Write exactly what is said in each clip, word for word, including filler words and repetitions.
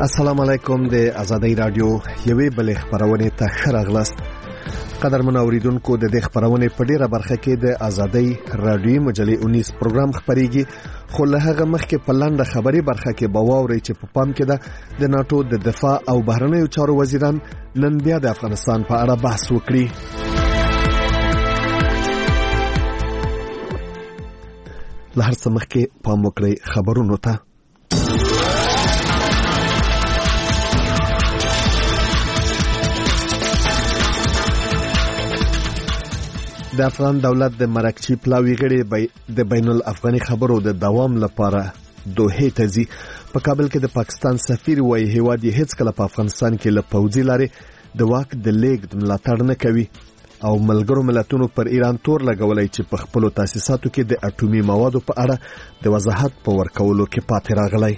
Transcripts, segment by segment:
السلام علیکم د آزادۍ رادیو یوې بلې خبرونه ته ښه راغلاست. قدرمن اوریدونکو د دې خبرونه په ډیره برخه کې د آزادۍ رادیو مجلې انیس پروګرام خبريږي، خو له هغه مخکې په لنډه خبري برخه کې به واورئ چې په پام کې ده د ناتو د دفاع او بهرنیو چارو وزیران نن بیا د افغانستان په اړه بحث وکړي. له هر څه مخکې پام وکړئ خبرونو ته. د افغان دولت د مرکچی پلاوی غړي د بین الافغاني خبرو د دوام لپاره دوحې ته ځي. په کابل کې د پاکستان سفیر وایي هیواد یې هیڅ کله په افغانستان کې له پوځي لارې د واک د لیږد ملاتړ نه کوي او ملګرو ملتونو پر ایران تور لګولای چې په خپلو تاسیساتو کې د اټومي موادو په اړه د وضاحت په ورکولو کې پاتې راغلی.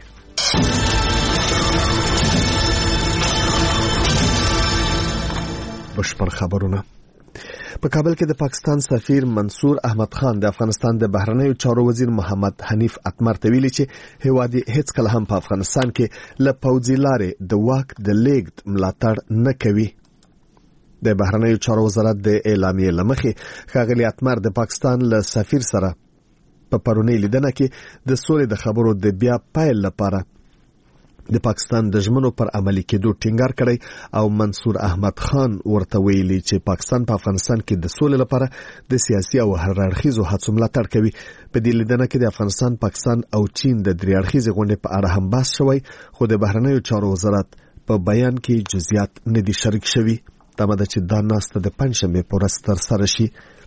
بشپړ خبرونه. په کابل کې د پاکستان سفیر منصور احمد خان د افغانستان د بهرنیو چارو وزیر محمد حنیف اتمر ته ویلي چې هیواد هیڅ کله هم په افغانستان کې له پوځي لارې د واک د لیږد ملاتړ نه کوي. د بهرنیو چارو وزارت د اعلامیې لمخې ښاغلي اتمر د پاکستان له سفیر سره په پرونی لیدنه کې د سولې د خبرو د بیا پایل لپاره د پاکستان د ژمنو پر عملي کېدو ټینګار کړی او منصور احمد خان ورته ویلي چې پاکستان په افغانستان کې د سولې لپاره د سیاسي او هر اړخیزو هڅو ملاتړ کوي. په دې لیدنه کې د افغانستان، پاکستان او چین د درې اړخیزې غونډې په اړه هم بحث شوی، خو د بهرنیو چارو وزارت په بیان کې جزئیات نه دي شریک شوي. تمه ده چې دا ناسته د پنځشنبې په ورځ ترسره شي.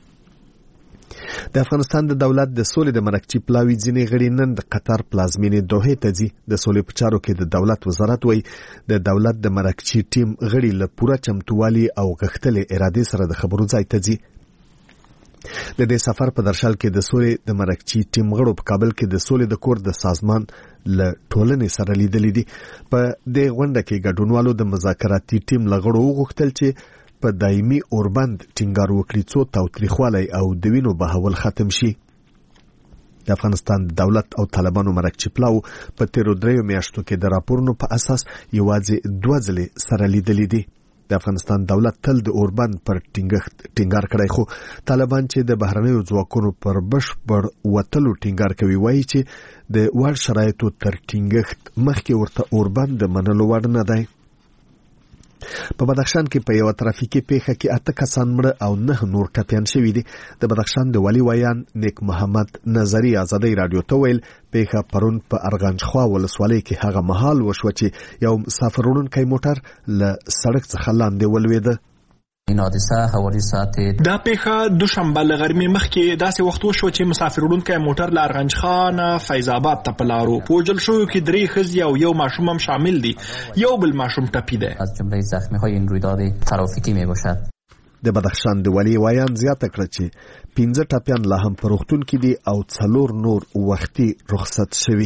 د افغانستان د دولت د سولې د مرکچی پلاوی ځینې غړي نن د قطر پلازمینې دوحې ته ځي. د سولې په چارو کې د دولت وزارت وایي د دولت د مرکچی ټیم غړي له پوره چمتووالي او غښتلې ارادې سره د خبرو ځای ته ځي. د دې سفر په درشل کې د سولې د مرکچی ټیم غړو په کابل کې د سولې د کور د سازمان له ټولنې سره لیدلې دي. په دې غونډه کې ګډونوالو د مذاکراتي ټیم له غړو وغوښتل چې په دایمي اوربند ټینګار وکړي څو تاوتریخوالی او د وینو بهول ختم شي. د افغانستان دولت او طالبانو مرکچی پلاو په تیرو دریو میاشتو کې د راپورونو په اساس یوازې دوه ځلې سره لیدلې دي. د افغانستان دولت تل د اوربند پر ټینګښت ټینګار کړی، خو طالبان چې د بهرنیو ځواکونو پر بشپړ وتلو ټینګار کوي وایي چې د وړ شرایطو تر ټینګښت مخکې ورته اوربند د منلو وړ نه دی. په بدخشان کې په یو ترافیکي پیښه کې اته کسان مړه او نه نور ټپیان شوي دي. د بدخشان د والي ویان نیک محمد نظری آزادۍ رادیو ته ویل پیښه پرون په ارغنجخوا ولسوالۍ کې هغه مهال وشوه چې یو مسافر وړونکی موټر له سړک څخه لاندې ولوېده. این حادثه حوالی ساعت دا پیښه دوشنبه له غرمې مخکې داسې وخت وشو چې مسافر وړونکی موټر له ارغنجخان فیض آباد ته په لارو. په وژل شویو کې درې ښځې او یو ماشوم هم شامل دي. یو بل ماشوم ټپي دی. از جمله زخمی‌های این رویداد ترافیکی میباشد. د بدخشان د والي ویان زیاته کړه چې پنځه ټپیان لا هم په روغتون کې دي او څلور نور وختي رخصت شوي.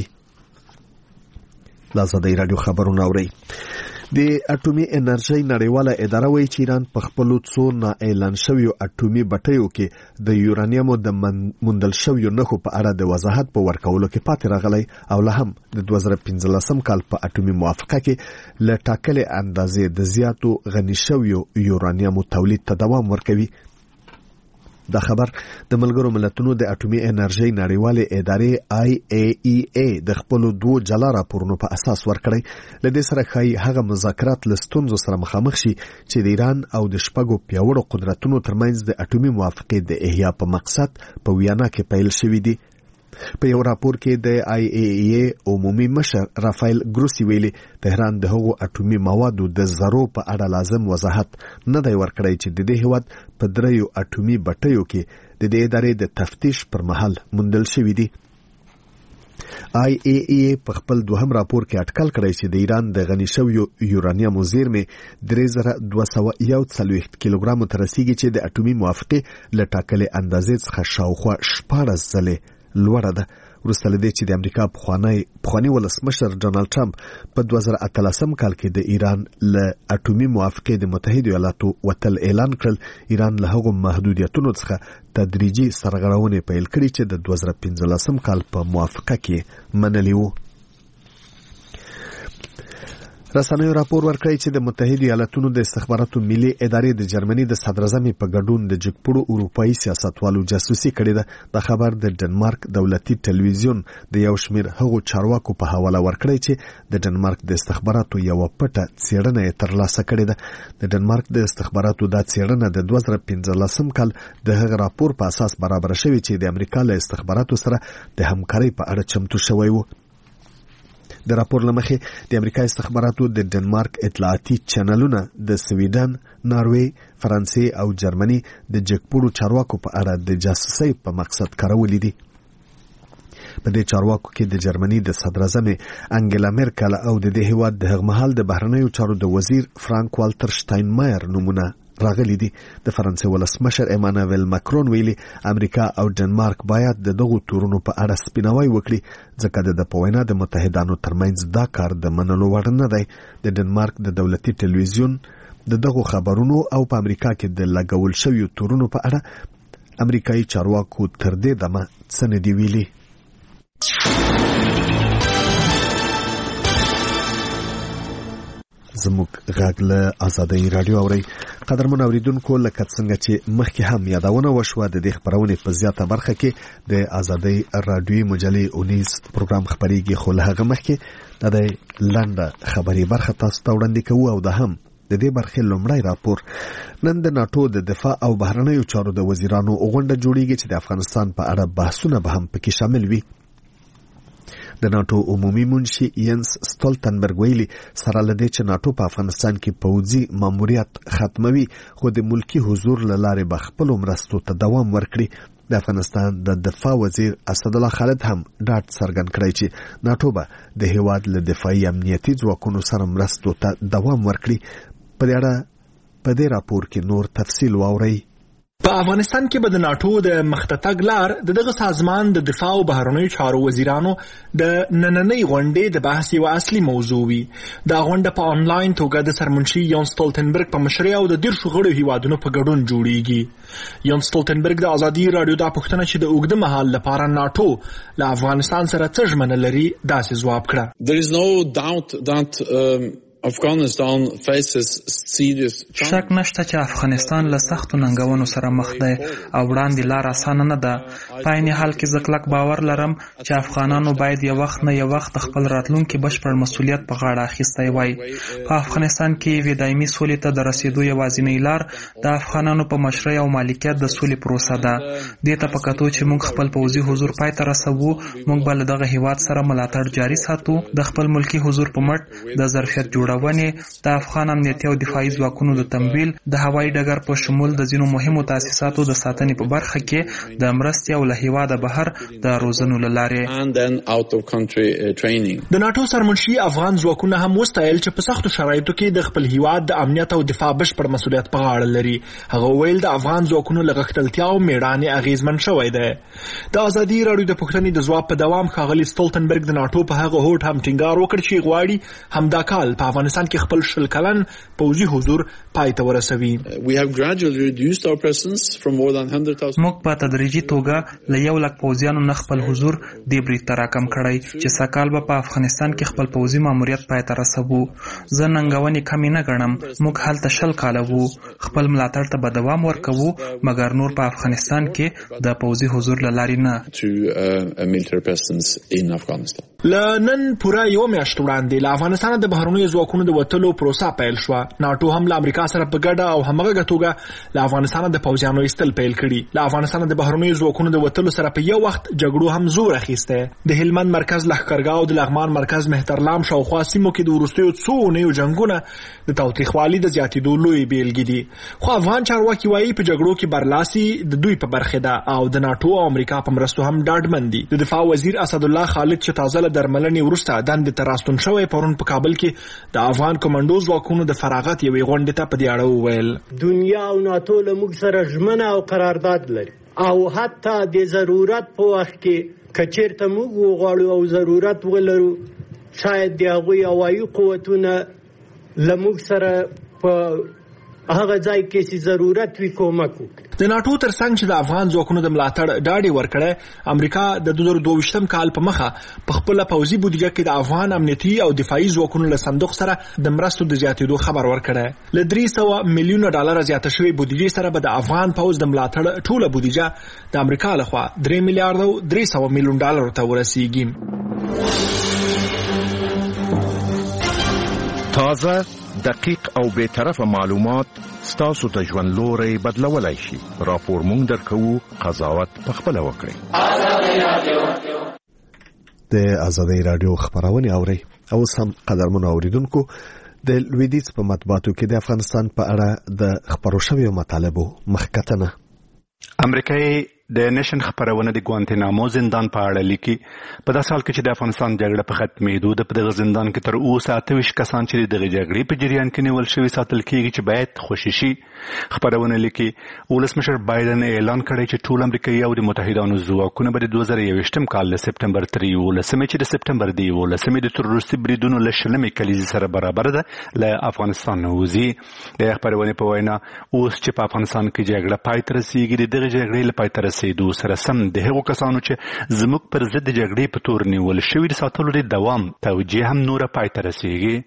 آزادۍ رادیو خبرونه اورئ. د اټومي انرژۍ نړیواله اداره وایي چې ایران په خپلو څو نا اعلان شویو اټومي بټیو کې د یورانیمو د موندل شویو نښو په اړه د وضاحت په ورکولو کې پاتې راغلی او لا هم د دوه زره پنځلسم کال په اټومي موافقه کې له ټاکلې اندازې د زیاتو غني شویو یورانیمو تولید ته دوام ورکوي. دا خبر د ملګرو ملتونو د اټومي انرژۍ نړیوالې ادارې آی ای ای ای د خپلو دوو جلا راپورونو په اساس ورکړی. له دې سره ښایي هغه مذاکرات له ستونزو سره مخامخ شي چې د ایران او د شپږو پیاوړو قدرتونو ترمنځ د اټومي موافقې د احیا په مقصد په ویانا کې پیل شوي دي. په یو راپور کې د آی ای ای ای عمومي مشر رافایل ګروسی ویلي تهران د هغو اټومي موادو د ذرو په اړه لازم وضاحت نه دی ورکړی چې د دې هیواد په دریو اټومي بټیو کې د دې ادارې د تفتیش پر مهال موندل شوي دي. آی ای ای په خپل دوهم راپور کې اټکل کړی چې د ایران د غني شویو یورانیمو زیرمې درې زره دوه سوه یو څلوېښت کیلوګرامو ته رسیږي چې د اټومي موافقې له ټاکلې اندازې څخه شاوخوا شپاړس ځلې لوړه ده. وروسته له دې چې د امریکا پخوانی پخوانی ولسمشر ډانلډ ټرمپ په دوه زره اتلسم کال کې د ایران له اټومي موافقې د متحده ایالاتو وتل اعلان کړل، ایران له هغو محدودیتونو څخه تدریجي سرغړونې پیل کړې چې د دوه زره پنځلسم کال په موافقه کې منلې وو. رسنیو راپور ورکړی چې د متحده ایالاتونو د استخباراتو ملي ادارې د جرمني د صدراعظم په ګډون د جګپړو اروپایي سیاستوالو جاسوسي کړې ده. د خبر د ډنمارک دولتي ټلویزیون د یو شمېر هغو چارواکو په حواله ورکړی چې د ډنمارک د استخباراتو یو پټه څېړنه یې ترلاسه کړې ده. د ډنمارک د استخباراتو دا څېړنه د دوه زره پنځلسم کال د هغه راپور په اساس برابر شوې چې د امریکا له استخباراتو سره د همکارۍ په اړه چمتو شوی و. د راپور لمخې د امریکا استخباراتو د ډنمارک اطلاعاتي چینلونه د سویډن، ناروې، فرانسې او جرمني د جګپړو چارواکو په اړه د جاسوسۍ په مقصد کارولې دي. په دې چارواکو کې د جرمني د صدراعظم انګلا میرکل او د دې هیواد د هغه مهال د بهرنیو چارو د وزیر فرانک والتر شتاینمایر نومونه راغلي دي. د فرانسې ولسمشر ایمانوئل ماکرون ویلي امریکا او ډنمارک باید د دغو تورونو په اړه سپیناوی وکړي ځکه د په وینا د متحدانو ترمنځ دا کار د منلو وړ نه دی. د ډنمارک د دولتي ټلویزیون د دغو خبرونو او په امریکا کې د لګول شویو تورونو په اړه امریکایي چارواکو تر دې دمه څه نه دي ویلي. زموږ غږ له آزادۍ راډیو اورئ. قدرمن اوریدونکو، لکه څنګه چې مخکې هم یادونه وشوه، د دې خبرونې په زیاته برخه کې د آزادۍ راډیوي مجلې اونیز پروګرام خبرېږي، خو له هغه مخکې د دې لنډه خبري برخه تاسو ته وړاندې کوو او د هم د دې برخې لومړی راپور. نن د ناټو د دفاع او بهرنیو چارو د وزیرانو غونډه جوړیږي چې د افغانستان په اړه بحثونه به هم پکې شامل وي. د ناټو عمومي منشي ینس ستولتنبرګ ویلي سره له دې چې ناټو په افغانستان کې پوځي ماموریت ختموي، خو د ملکی حضور له لارې به خپلو مرستو ته دوام ورکړي. د افغانستان د دفاع وزیر اسدالله خالد هم ډاډ څرګند کړی چې ناټو به د هیواد له دفاعي امنیتي ځواکونو سره مرستو ته دوام ورکړي. په دې اړه په دې راپور کې نور تفصیل واورئ. په افغانستان کې به د ناټو د مخته تګ لار د دغه سازمان د دفاع او بهرنیو چارو وزیرانو د نننۍ غونډې د بحث یوه اصلي موضوع وي. دا غونډه په آنلاین توګه د سرمنشي یون سټولتنبرګ په مشرۍ او د دیرشو غړو هیوادونو په ګډون جوړیږي. یون سټولتنبرګ د ازادي راډیو دا پوښتنه چې د اوږده مهال لپاره ناټو له افغانستان سره څه ژمنه لري داسې ځواب کړه. There is no doubt that um... Afghanistan faces serious شک نشته چې افغانستان له سختو ننګونو سره مخ دی او وړاندې لار اسانه نه ده. په عین حال کې زه کلک باور لرم چې افغانانو باید یو وخت نه یو وخت خپل راتلونکي بشپړ مسؤلیت په غاړه اخیستی وای. په افغانستان کې یوې دایمي سولې ته د رسیدو یوازینۍ لار د افغانانو په مشرۍ او مالکیت د سولې پروسه ده. دې ته په کتو چې موږ خپل پوځي حضور پای ته رسوو، موږ به له دغه هیواد سره ملاتړ جاري ساتو. د خپل ملکی حضور په مټ د ظرفیت جوړ د افغان امنیتي او دفاعي ځواکونو د تمویل، د هوایي ډګر په شمول د ځینو مهمو تاسیساتو د ساتنې په برخه کې د مرستې او له هیواده بهر د روزنو له لارې. د ناټو سرمنشي افغان ځواکونه هم وستایل چې په سختو شرایطو کې د خپل هیواد د امنیت او دفاع بشپړ مسؤلیت په غاړه لري. هغه ویل د افغان ځواکونو له غښتلتیا او میړانې اغیزمن شوی دی. د ازادي راډیو د پوښتنې د ځواب په دوام ښاغلي سټولتنبرګ د ناټو په هغه هوډ هم ټینګار وکړ چې غواړي همدا کال په افغانستان کې خپل شل کلن پوځي حضور پای ته ورسوي. موږ په تدریجي توګه له یو لک پوځیانو نه خپل حضور دې برید ته راکم کړی چې سږکال به په افغانستان کې خپل پوځي ماموریت پای ته رسوو. زه ننګونې کمې نه ګڼم. موږ هلته شل کاله وو. خپل ملاتړ ته به دوام ورکوو، مګر نور په افغانستان کې د پوځي حضور له لارې نه. له نن پوره یوه میاشت وړاندې له افغانستانه د بهرنیو ځواکونو د وتلو پروسه پیل شوه. ناټو هم له امریکا سره په ګډه او همغږه توګه له افغانستانه د پوځیانو ایستل پیل کړي. له افغانستانه د بهرنیو ځواکونو د وتلو سره په یو وخت جګړو هم زور اخیستی. د هلمند مرکز لښکرګاه او د لغمان مرکز مهترلام شاوخوا سیمو کې د وروستیو څو اونیو جنګونه د تاوتریخوالي د زیاتېدو لویې بیلګې دي. خو افغان چارواکي وایي په جګړو کې برلاسي د دوی په برخه ده او د ناټو او امریکا په مرستو هم ډاډمن دي. د دفاع وزیر اسدالله خالد چې تازه له درملنې وروسته دندې ته راستون شوی پرون په کابل کې د افغان کمانډو ځواکونو د فراغت یوې غونډې ته په دې اړه وویل. دنیا او ناټو له موږ سره ژمنه او قرارداد لري او حتی د ضرورت په وخت کې که چېرته موږ وغواړو او ضرورت ولرو شاید د هغوی هوایي قوتونه له موږ سره په هغه ځای کې چې ضرورت وي کومک وکړي. د ناټو ترڅنګ چې د افغان ځواکونو د ملاتړ ډاډ ورکړی، امریکا د دوه زره دوه ویشتم کال په مخه په خپل پوځي بودیجه کې د افغان امنیتي او دفاعي ځواکونو له صندوق سره د مرستو د زیاتېدو خبر ورکړی. له درې سوه میلیونه ډالر زیاته شوې بودیجې سره به د افغان پوځ د ملاتړ ټوله بودیجه د امریکا لخوا درې میلیارډ او درې سوه میلیون ډالر ته ورسیږي. تازه، دقیق او بے طرفه معلومات ستاسو د ژوند لوري بدلولای شي. راپور مونږ درکو، قضاوت پخپله وکړئ. د آزادۍ رادیو خبرونه اوري او سم قدرمنو اوریدونکو، د لویدیځ په مطبوعاتو کې د افغانستان په اړه د خبرو شویو مطالبو مخکتنه. امریکایي د نشن خبرونه د ګوانتنامو زندان په اړه لیکي. په داسې حال کې چې د افغانستان جګړه په ختمېدو ده، په دغه زندان کې تر اوسه اته ویشت کسان چې دغه جګړې په جریان کې نیول شوي ساتل کېږي چې باید خوشي شي. خبرونه لیکي ولسمشر بایدن اعلان کړی چې ټول امریکایي او د متحدانو ځواکونه به د دوه زره یوویشتم کال له سپټمبر تر یولسمې چې د سپټمبر د یولسمې د تروریستي بریدونو له شلمې کلیزې سره برابر ده له افغانستان نه وځي. د خبرونې په وینا اوس چې په افغانستان کې جګړه پای ته رسېږي، د دغه جګړې له پای ته رسېدو سره سم د هغو کسانو چې زموږ پر ضد د جګړې په تور نیول شوي د ساتلو د دوام توجیه هم نوره پای ته رسېږي.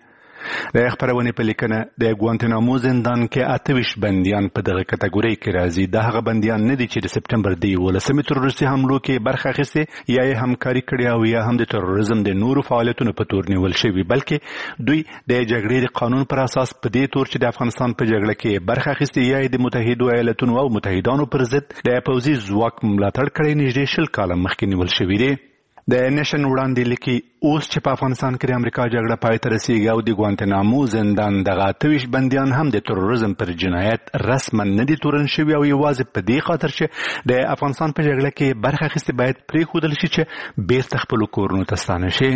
د خبرونې په لیکنه د ګوانتنامو زندان کې اته ویشت بندیان په دغه کټګورۍ کې راځي. دا هغه بندیان نه دي چې د سپټمبر د یولسمې تروریستي حملو کې برخه اخیستې یا یې همکاري کړې او یا هم د تروریزم د نورو فعالیتونو په تور نیول شوي، بلکې دوی د جګړې د قانون پر اساس په دې تور چې د افغانستان په جګړه کې برخه اخیستې یا د متحدو ایالتونو او متحدانو پر ضد د پوځي ځواک ملاتړ کړی نږدې شل کاله مخکې نیول شوي دي. د نشن وړاندې لیکي اوس چې په افغانستان کې د امریکا جګړه پای ته رسېږي او د ګوانتنامو زندان دغه اته ویشت بندیان هم د تروریزم پر جنایت رسما نه دي تورن شوي او یوازې په دې خاطر چې د افغانستان په جګړه کې برخه اخیستې باید پرېښودل شي چې بیرته خپلو کورونو ته ستانه شي.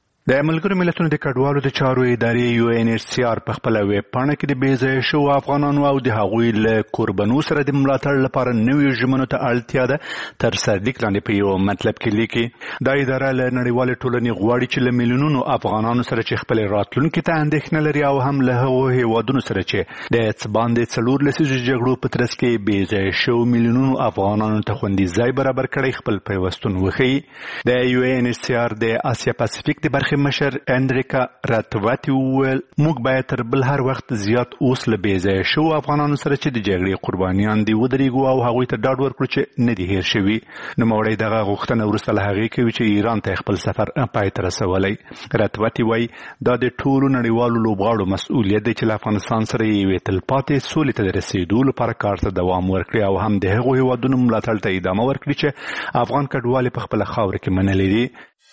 د ملګرو ملتونو د کډوالو د چارو ادارې یو ان ایچ سی آر په خپل ویب پاڼه کې د بې ځایه شوو افغانانو او د هغوی له کوربنو سره د ملاتړ لپاره نویو ژمنو ته اړتیا ده تر سرلیک لاندې په یو مطلب کې لیکي. دا اداره له نړیوالې ټولنې غواړي چې له میلیونونو افغانانو سره چې خپل راتلونکي ته اندېښنه لري او هم له هغو هیوادونو سره چې د څه باندې څلور لسیزو جګړو په ترڅ کې بې ځایه شوو میلیونونو افغانانو ته خوندي ځای برابر کړی خپل پیوستون وښیي. د یو ان ایچ سی آر د اسیا پاسفیک د برخې مشر اندریکا راتواتی وویل موږ باید تر بل هر وخت زیات اوس له بې ځایه شوو افغانانو سره چې د جګړې قربانیان دي ودرېږو او هغوی ته ډاډ ورکړو چې نه دي هیر شوي. نوموړی دغه غوښتنه وروسته له هغې کوي چې ایران ته خپل سفر پای ته رسولی. راتواتی وایي دا د ټولو نړیوالو لوبغاړو مسؤلیت دی چې له افغانستان سره یوې تلپاتې سولې ته د رسېدو لپاره کار ته دوام ورکړي او هم د هغو هیوادونو ملاتړ ته ادامه ورکړي چې افغان کډوالې په خپله خاوره کې منلې دي.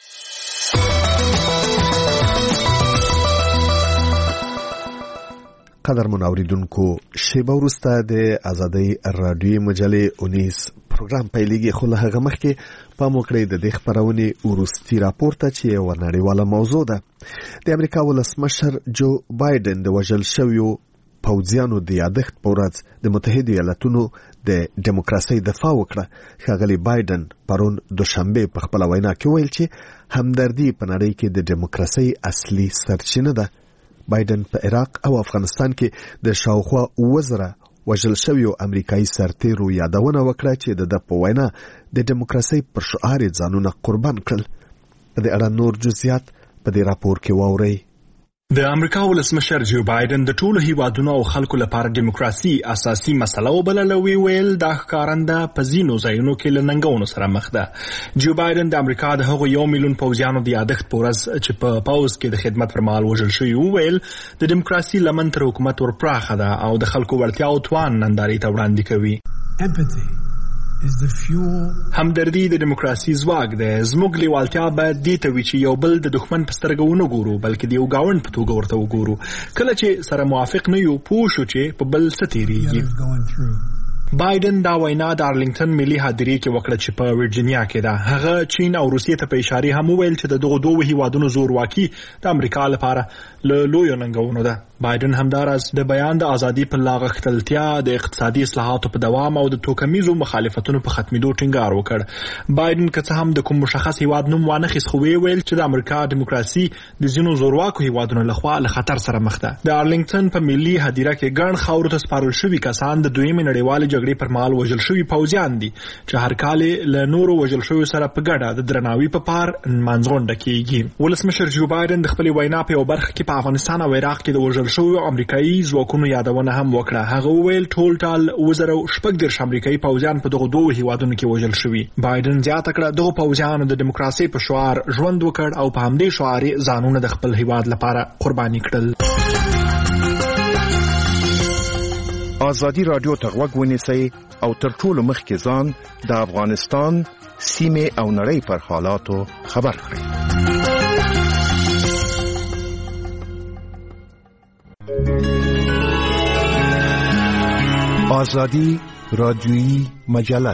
قدرمن اوریدونکو، شیبه وروسته د آزادۍ رادیوي مجلې اونیس پروګرام پیلېږي، خو له هغه مخکې پام وکړئ د دې خپرونې وروستي راپور ته چې یوه نړیواله موضوع ده. د امریکا ولسمشر جو بایدن د وژل شویو پوځیانو د یادښت په ورځ د متحدو ایالتونو د ډیموکراسۍ دفاع وکړه. ښاغلي بایدن پرون دوشنبه په خپله وینا کې ویل چې همدردي په نړۍ کې د ډیموکراسۍ اصلي سرچینه ده. بایدن په عراق او افغانستان کې د شاوخوا اووه زره وژل شویو امریکایي سرتیرو یادونه وکړه چې د ده په وینا د ډیموکراسۍ پر شعار یې ځانونه قربان کړل. په دې اړه نور جزئیات په دې راپور کې واورئ. د امریکا ولسمشر جو بایدن د ټولو هیوادونو او خلکو لپاره دیموکراسي اساسي مسله وبلله. وی ویل دا ښکارنده په ځینو ځایونو کې له ننګونو سره مخ ده. جو بایدن د امریکا د هغو یو میلیون پوځیانو د یادښت په ورځ چې په پوځ کې د خدمت پر مهال وژل شوي وویل د دیموکراسي لمن تر حکومت ورپراخه ده او د خلکو وړتیا او توان نندارې ته وړاندې کوي. همدردي د دیموکراسي ځواک دی. زموږ لیوالتیا باید دې ته وي چې یو بل د دښمن په سترګه ونه ګورو، بلکې د یو ګاونډ په توګه ورته وګورو. کله چې سره موافق نه یو پوه شو چې په بل څه تېرېږي. بایدن دا وینا د ارلینګټن ملي هدیرې کې وکړه چې په ورجینیا کې ده. هغه چین او روسیې ته په اشارې هم وویل چې د دغو دوو هیوادونو زورواکي د امریکا لپاره له لویو ننګونو ده. بایدن همداراز د بیان د ازادي په لاغښتلتیا، د اقتصادي اصلاحاتو په دوام او د توکمیزو مخالفتونو په ختمېدو ټینګار وکړ. بایدن که څه هم د کوم مشخص هیواد نوم وانخیست، خو ویل چې د امریکا دیموکراسي د ځینو زورواکو هیوادونو لخوا له خطر سره مخ ده. د ارلنګټن په ملي هدیره کې ګڼ خاورو ته سپارل شوي کسان د دویمې نړیوالې جګړې پر مهال وژل شوي پوځیان دي چې هر کال له نورو وژل شویو سره په ګډه د درناوي په پار منځغونډه کیږي. ولسمشر جو بایدن د خپلې وینا په یو برخه کې په افغانستان او عراق کې د وژل شویو امریکایي ځواکونو یادونه هم وکړه. هغه وویل ټول ټال وزره شپږ دېرش امریکایي پوځیان په دغو دوو هیوادونو کې وژل شوي. بایدن زیاته کړه دغو پوځیانو د دیموکراسۍ په شعار ژوند وکړ او په همدې شعار یې ځانونه د خپل هیواد لپاره قرباني کړل. ازادي رادیو ته غوږ ونیسئ او تر ټولو مخکې ځان د افغانستان سیمې او نړۍ پر حالاتو خبر کړئ. آزادی رادیویی مجله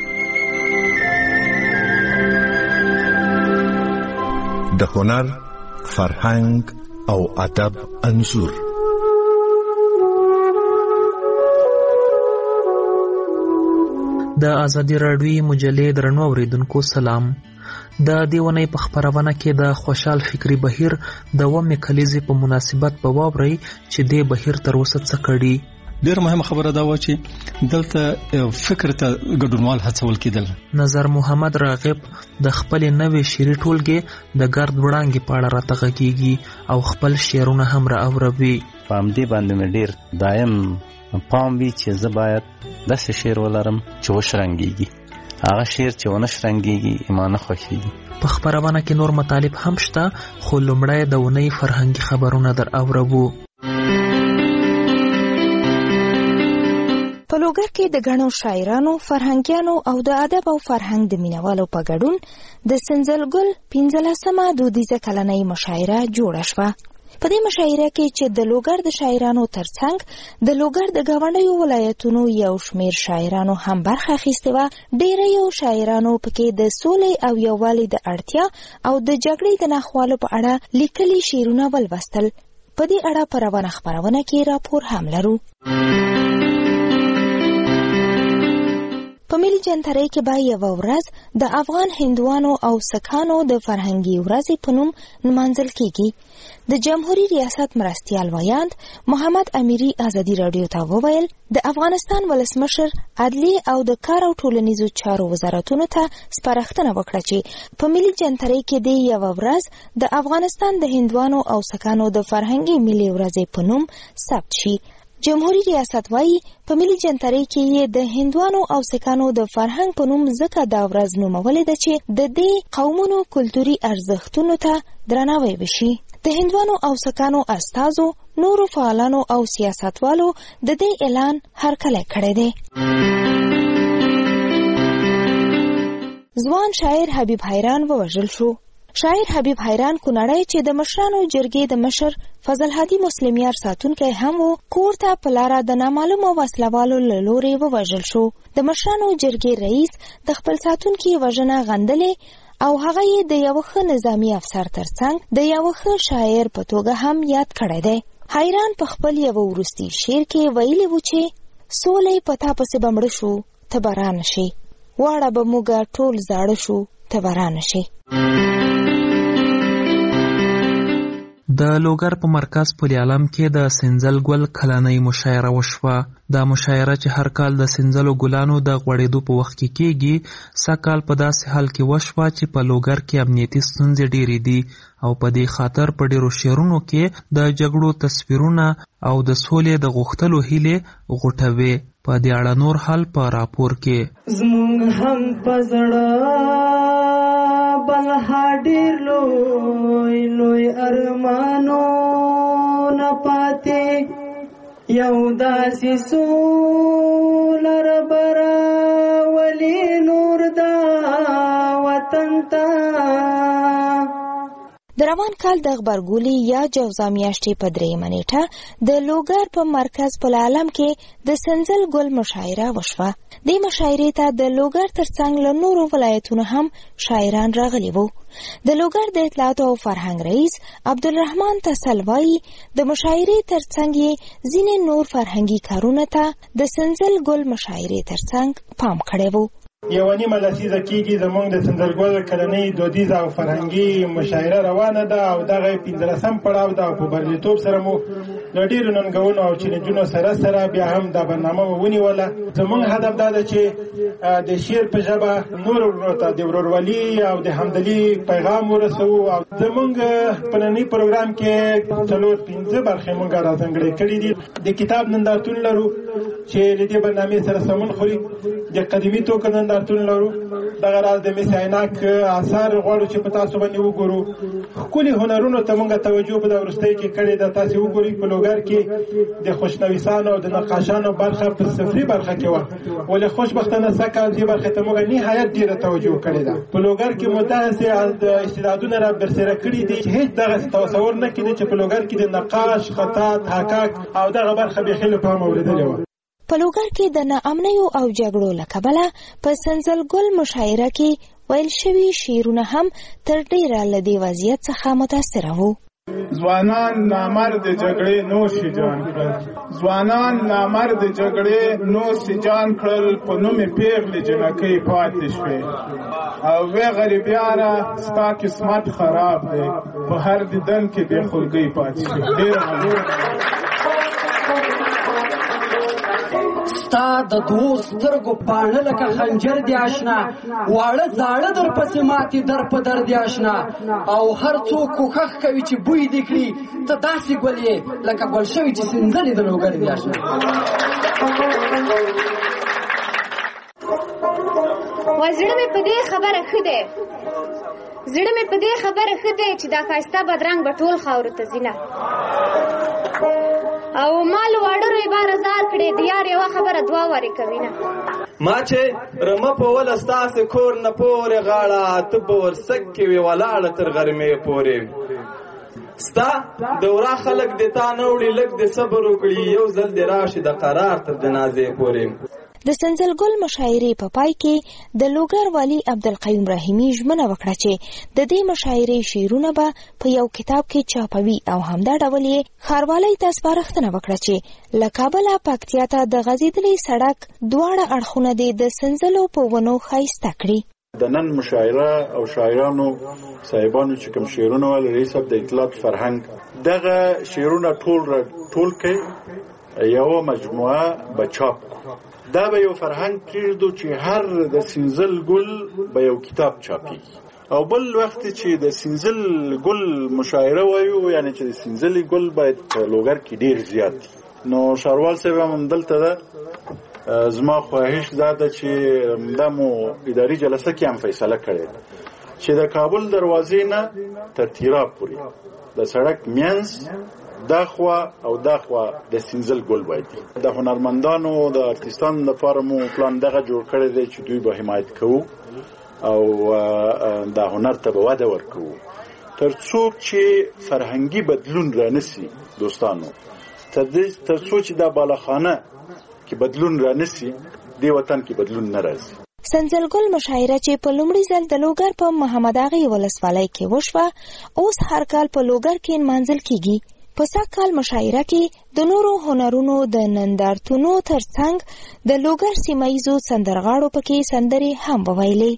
د هنر، فرهنګ او ادب انځور. د آزادی رادیویی مجلې درنو اوریدونکو سلام. د دیونې په خبرونه کې د خوشحال فکری بهیر د ومه کلیزې په مناسبت په واوري چې د بهیر تر اوسه څه کړي. ډېر مهمه خبره دا و چې دلته فکر ته ګډونوال هڅول کېدل. نظر محمد راغب د خپل نوې شعري ټولګې د ګرد وړانګې په اړه راته غږیږي او خپل شعرونه هم را اوروي. په همدې باندې مې ډېر دایم پام وي چې زه باید داسې شعر ولرم چې وشرنګېږي. هغه شعر چې ونه شرنګېږي ما نه خوښېږي. په خبرونه کې نور مطالب هم شته، خو لومړی د اونۍ فرهنګي خبرونه در اورو. په لوګر کې د غنو شاعرانو، فرهنګیانو او د ادب او فرهنګ د مینوالو په ګډون د سنځل ګل پنځلسمه دودیزه کلنۍ مشاعره جوړه شوه. په دې مشاعره کې چې د لوګر د شاعرانو ترڅنګ د لوګر د ګاونډیو ولایتونو یو شمیر شاعرانو هم برخه اخیستې وه، ډېری یو شاعرانو پکې د سولې او یووالي د اړتیا او د جګړې د ناخوالو په اړه لیکلي شعرونه ولوستل. په دې اړه په روانه خپرونه کې راپور هم لرو. په ملي جنترۍ کې به یوه ورځ د افغان هندوانو او سکانو د فرهنګي ورځې په نوم نمانځل کیږي. د جمهوریت ریاست مرستیال ویاند محمد امیری ازادي رادیو ته وویل د افغانستان ولسمشر عدلیې او د کار او ټولنیزو چارو وزارتونو ته سپارښتنه وکړه چې په ملي جنترۍ کې د یوه ورځ د افغانستان د هندوانو او سکانو د فرهنګي ملي ورځې په نوم ثبت شي. جمهوریت ریاست وایي په ملي جنترۍ کې یې د هندوانو او سکانو د فرهنګ په نوم ځکه دا ورځ نومولې ده چې د دې قومونو کلتوري ارزښتونو ته درناوی وشي. د هندوانو او سکانو استازو، نورو فعالانو او سیاستوالو د دې اعلان هرکلی کړی دی. ځوان شاعر حبیب حیران ووژل شو. شاعر حبیب حیران کونړی چې د مشرانو جرګې د مشر فضل هادي مسلمیار ساتونکی هم و، کور ته په لاره د نامعلومو وسلوالو له لورې ووژل شو. د مشرانو جرګې رئیس د خپل ساتونکي وژنه غندلې او هغه یې د یو ښه نظامي افسر ترڅنګ د یو ښه شاعر په توګه هم یاد کړی دی. حیران په خپل یو وروستي شعر کې ویلي و چې سولې په تا پسې به مړه شو ته به رانشې، واړه به موږ ټول زاړه شو ته به رانشې. د لوګر په مرکز پل عالم کې د سنځل ګل کلنۍ مشاعره وشوه. دا مشاعره چې هر کال د سنځلو ګلانو د غوړېدو په وخت کې کېږي، سږکال په داسې حال کې وشوه چې په لوګر کې امنیتي ستونزې ډېرې دي او په دې خاطر په ډېرو شعرونو کې د جګړو تصویرونه او د سولې د غوښتلو هیلې غوټوي. په دې اړه نور حال په راپور کې. زمونږ هم په زړه بلها ډېر لوی لوی ارمانو نه پاتې، یو داسې سوله ربره ولې نور دا وطن ته. د روان کال د غبرګولي یا جوزا میاشتې په درېیمه نیټه د لوګر په مرکز په عالم کې د سنځل ګل مشاعره وشوه. دې مشاعرې ته د لوګر ترڅنګ له نورو ولایتونو هم شاعران راغلي وو. د لوګر د اطلاعات او فرهنګ رئیس عبدالرحمن تسلوایی د مشاعرې ترڅنګ یې ځینې نور فرهنګي کارونه ته د سنځل ګل مشاعرې ترڅنګ پام کړی وو. یوه نیمه لسیزه کېږي زموږ د سندرګل کلنۍ دودیزه او فرهنګي مشاعره روانه ده او دغه پنځلسم پړاو ده او په بریالیتوب سره مو له ډېرو ننګونو او چیلنجونو سره سره بیا هم دا برنامه مو ونیوله. زموږ هدف دا ده چې د شعر په ژبه نور ورونو ته د ورورولي او د همدلي پیغام ورسوو. او زموږ په ننني پروګرام کې څلور پنځه برخې موږ راځانګړې کړي دي. د کتاب نندارتون لرو چې له دې برنامې سره سمون خوري. د قدیمي توکو نندارتون لرو. دغه راز د مس عینک اثار غواړو چې په تاسو باندې وګورو. ښکلي هنرونو ته موږ توجه په دا وروستۍ کې کړې ده. تاسې وګورئ په لوګر کې د خوشنویسانو او د نقاشانو برخه په صفري برخه کې وه، ولې خوشبختانه سږکال دې برخې ته موږ نهایت ډېره توجه کړې ده. په لوګر کې مو دغسې استعدادونه را برسېره کړي دي چې هېڅ دغسې تصور نه کېده چې په لوګر کې د نقاش، خطاط، حقاق او دغه برخه بیخي له پامه اورېدلې وه. په لوګر کې د ناامنیو او جګړو له کبله په سنځل ګل مشاعره کې ویل شوي شعرونه هم تر ډېره له دې وضعیت څخه متاثره وو. ځوانان نامرد جګړې نوش جان کړل، ځوانان نامرد جګړې نوش جان کړل، په نوم پیغلې جنکۍ پاتې شوې او وې غریبیاره ستا قسمت خراب دی، په هر دیدن کې بې خلګۍ پاتې شوې. ډېره مننه. ستا د دوو سترګو پاڼه لکه خنجر دی آشنا، واړه زاړه در پسې ماتې در په در دی آشنا، او هر څوک کوښښ کوي چې بوی دې کړي، ته داسې ګل یې لکه ګل شوي چې سینځلې د لوګر دی آشنا. وای زړه مې په دې خبره ښه دی، زړه مې په دې خبره ښه دی چې دا ښایسته بدرنګ به ټول خاورو ته ځینه، او مال واړه روی بار زار کړي د یار یوه خبره دوه وارې کوي نه. ما چې رمه په وله ستاسې کور نه پورې غاړه، ته به ورسک کې وې ولاړه تر غرمې پورې. ستا د ورا خلک د تا نه وړي، لږ د صبر وکړي، یو ځل دې راشي د قرار تر جنازې پورې. د سنځل ګل مشاعرې په پای کې د لوګر والي عبدالقیوم رحیمي ژمنه وکړه چې د دې مشاعرې شعرونه به په یو کتاب کې چاپوي او همدا ډول یې ښاروالۍ ته سپارښتنه وکړه چې له کابله پکتیا ته د غځېدلي سړک دواړه اړخونه دې د سنځلو په ونو ښایسته کړي. د نن مشاعره او شاعرانو صاحبانو چې کوم شعرونه ویل، رئیس صاحب د اطلاعات فرهنګ دغه شعرونه ټول ټول کوي، یوه مجموعه به چاپ دا به یو فرهنګ کېږدو چې هر د سنځل ګل به یو کتاب چاپي. او بل وخت چې د سنځل ګل مشاعره وایو، یعنی چې د سنځلې ګل باید په لوګر کې ډېر زیات دي. نو ښاروال صاحب هم دلته ده، زما خواهش دا ده چې دا مو اداري جلسه کې هم فیصله کړې ده چې د کابل دروازې نه تر تیراب پورې د سړک مینځ دا خوا او دا خوا د سنځل ګل باید دي. د هنرمندانو د ارتستانو لپاره مو پلان دغه جوړ کړی دی چې دوی به حمایت کوو او دا هنر ته به وده ورکوو تر څو چې فرهنګي بدلون رانسي. دوستانو تر څو چې دا بالاخانه کې بدلون رانسي، دې وطن کې بدلون نه راځي. سنځل ګل مشاعره چې په لومړي ځل د لوګر په محمد اغې ولسوالۍ کې وشوه، اوس هر کال په لوګر کې نمانځل کیږي. په سږکال مشاعره کې د نورو هنرونو د نندارتونو ترڅنګ د لوګر سیمه ییزو سندرغاړو پکې سندرې هم وویلې.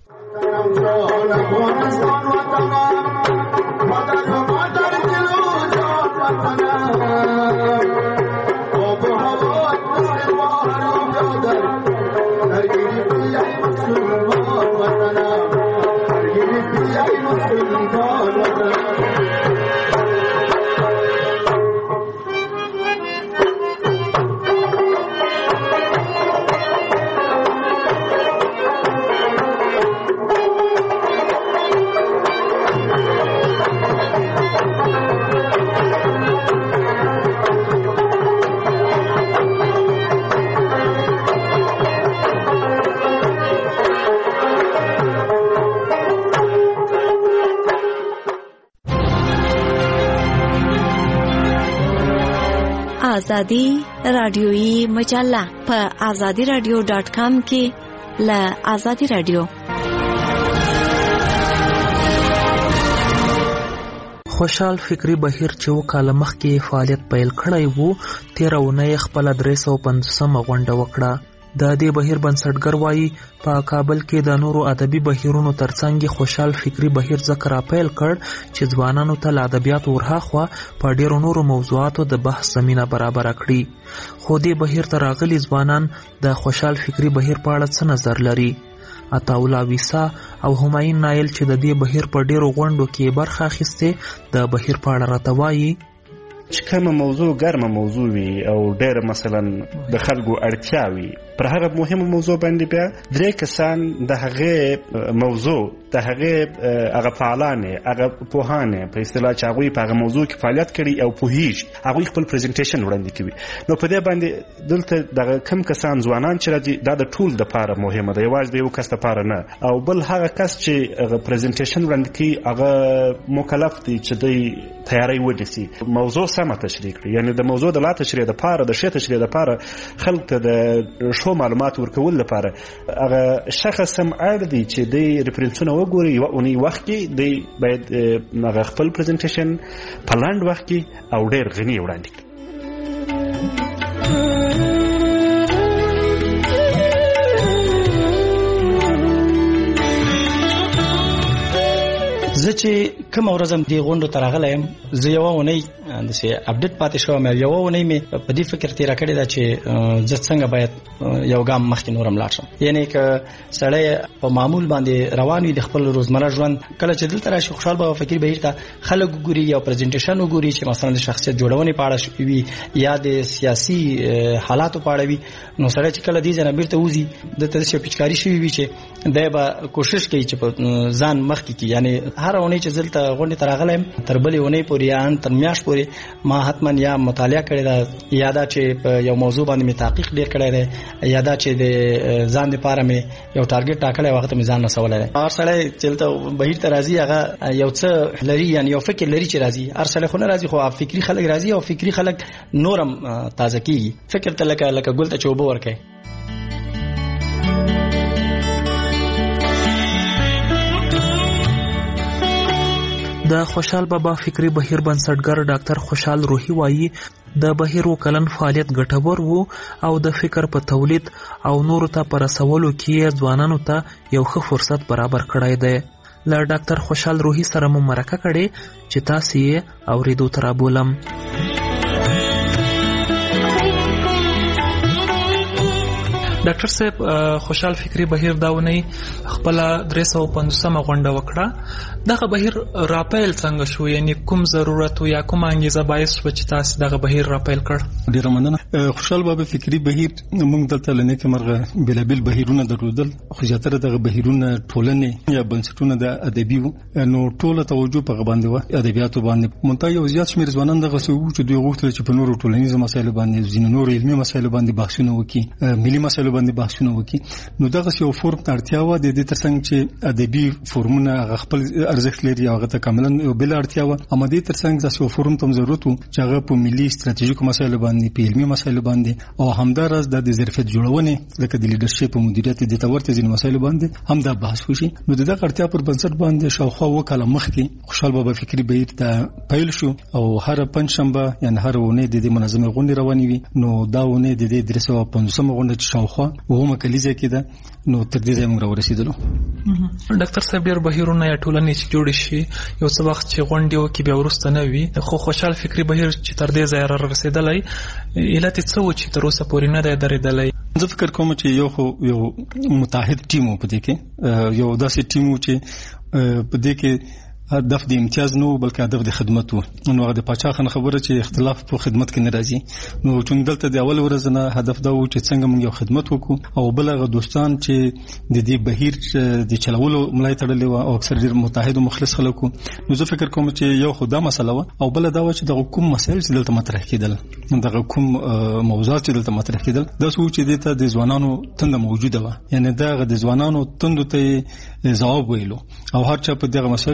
ازادي رادیویي مجله په ازادي رادیو ډاټ کام کې له ازادي رادیو. خوشحال فکری بهیر چې وکاله مخکې فعالیت پیل کړی وو، تیره اونۍ خپله درې سوه پنځوسمه غونډه وکړه. د دې بهیر بنسټګر وایي په کابل کې د نورو ادبي بهیرونو ترڅنګ خوشحال فکری بهیر ځکه راپیل کړ چې ځوانانو ته له ادبیاتو ورهاخوا په ډېرو نورو موضوعاتو د بحث زمینه برابره کړي. خو دې بهیر ته راغلي ځوانان د خوشحال فکری بهیر په اړه څه نظر لري؟ عطاالله ویسا او همایون نایل چې د دې بهیر په ډېرو غونډو کې برخه اخیستې د بهیر په اړه راته وایي چې کومه موضوع ګرمه موضوع وي او ډېر مثلا د خلکو اړتیا وي، پر هغه مهمه موضوع باندې بیا درې کسان د هغې موضوع د هغې هغه فعالانې هغه پوهانې په اصطلاح چې هغوی په هغه موضوع کې فعالیت کړي او پوهیږي، هغوی خپل پریزنټیشن وړاندې کوي. نو په دې باندې دلته دغه کم کسان ځوانان چې راځي دا د ټول دپاره مهمه ده، یوازې د یو کس دپاره نه. او بل هغه کس چې هغه پریزنټیشن وړاندې کوي هغه مکلف دی چې دی تیاری ونیسي، موضوع سمه تشریح کړي. یعنې د موضوع د لا تشریح دپاره د ښې تشریح دپاره خلک ته د ښو معلومات ورکول لپاره هغه شخص هم اړ دی چې دی ریفرنسونه وګوري. یوه اونۍ وخت کې دی باید هغه خپل پریزنټیشن په لنډ وخت کې او ډېر غني وړاندې کړي. زه چې کوم ورځم دی غونډو ته راغلی یم، زه یوه اونۍ داسې اپډیټ پاتې شوم. یوه اونۍ مې په دې فکر تېره کړې ده چې زه څنګه باید یو ګام مخکې نور هم لاړ شم. یعنې که سړی په معمول باندې روان وي د خپل روزمره ژوند، کله چې دلته راشي خوشحال بابا فکري بهیر ته خلک وګوري یا پریزنټیشن وګوري چې مثلا د شخصیت جوړونې په اړه وي یا د سیاسي حالاتو په اړه وي، نو سړی چې کله دې ځای نه بیرته وځي دلته داسې یو پیچکاري شوي وي چې دی به کوشش کوي چې په ځان مخکې کړي. یعنې هر اونۍ چې دلته غونډې ته راغلی یم تر بلې اونۍ پورې یا تر میاشت پورې ما حتما یا مطالعه کړې ده، یا دا چې په یو موضوع باندې مې تحقیق ډېر کړی دی، یا دا چې د ځان دپاره مې یو ټارګېټ ټاکلی وخت مې ځان رسولی دی. هر سړی چې دلته بهیر ته راځي هغه یو څه لري، یعنې یو فکر لري چې راځي. هر سړی خو نه راځي، خو فکري خلک راځي او فکري خلک نور هم تازه کېږي. فکر ته لکه لکه ګل ته چې اوبه ورکوي. د خوشحال بابا فکری بهیر بنسټګر ډاکټر خوشحال روحي وایي د بهیر وکلن فعالیت ګټور وو او د فکر په تولید او نورو ته په رسولو کې ځوانانو ته یو ښه فرصت برابر کړی دی. له ډاکټر خوشحال روحي سره مو مرکه کړې چې تاسې یې اورېدو ته رابولم. ډاکټر صاحب، خوشحال فکری بهیر دا ونی خپل درې سوه پنځوسمه غونډه وکړه. دغه بهیر راپیل څنګه شو؟ یعنی کوم ضرورت یا کوم انګیزه باعث شو چې تاسو دغه بهیر راپیل کړ؟ ډیره مننه. خوشحال بابا فکری بهیر موږ دلته لنیکه مرغه بلابل بهیرونه درلودل، خو زیاتره دغه بهیرونه ټولنې یا بنسټونه د ادبي وو، نو ټوله توجه په باندې و ادبیاتو باندې. مونږ یو زیات شمېر ځوانان دغه څه وو چې دوی غوښتل چې په نورو ټولنیزو مسایلو باندې ځینې نور علمي مسایلو باندې بحثونه وکړي، ملي مسایلو باندې بحثونه وکړي. نو دغه یو فورم ته اړتیا و د دې ترڅنګ چې ادبي فورمونه خپل ارزښت لري او هغه ته کاملا یو بل اړتیا و. اما دې ترڅنګ د یو فورم ته ضرورت و چې هغه په ملي ستراتیژیکو مسایلو باندې، په علمي مسایلو باندې او همدارس د ظرفیت جوړونې لکه د لیډرشپ او مدیریت د تورته ځین مسایلو باندې هم دا بحث وشي. نو دغه اړتیا پر بنسټ باندې شاوخوا وکاله مخکې خوشحال بابا فکری بهیر ته پیل شو او هر پنځشنبه یعنی هر ونې د دې منظمه غونډې روانې وي. نو دا ونې د دې درې سوه پنځوسمه غونډه چې شاوخوا ومه کلیزه کې ده، نو تر دې ځای موږ راورسېدلو. ډاکټر صاحب، ډېر بهیرونه یا ټولنې چې جوړې شي یو څه وخت چې غونډې وکړي بیا وروسته نه وي، خو خوشحال فکری بهیر چې تر دې ځایه را رسېدلی علت یې څه و چې تر اوسه پورې نه دی درېدلی؟ زه فکر کوم چې یو خو یو متحد ټیم و په دې کې، یو داسې ټیم و چې په دې کې هدف د امتیاز نه بلکې هدف د خدمت وو. نو هغه د پاچا خان خبره چې اختلاف په خدمت کې نه راځي. نو چون دلته د اول ورځ نه هدف دا و چې څنګه موږ یو خدمت وکړو او بل هغه دوستان چې د دې بهیر د چلولو ملای تړلې و او اکثر ډیر متحد او مخلص خلک وو. نو زه فکر کوم چې یو خو دا مسله و او بل دا و چې د کوم مسایل چې دلته مطرح کېدل، د کوم موضوعات چې دلته مطرح کېدل، دا څه چې دلته د ځوانانو تنده موجوده و. یعنی دا د ځوانانو تندو ته ځواب ویلو او هر چا په دغه مسایلو کې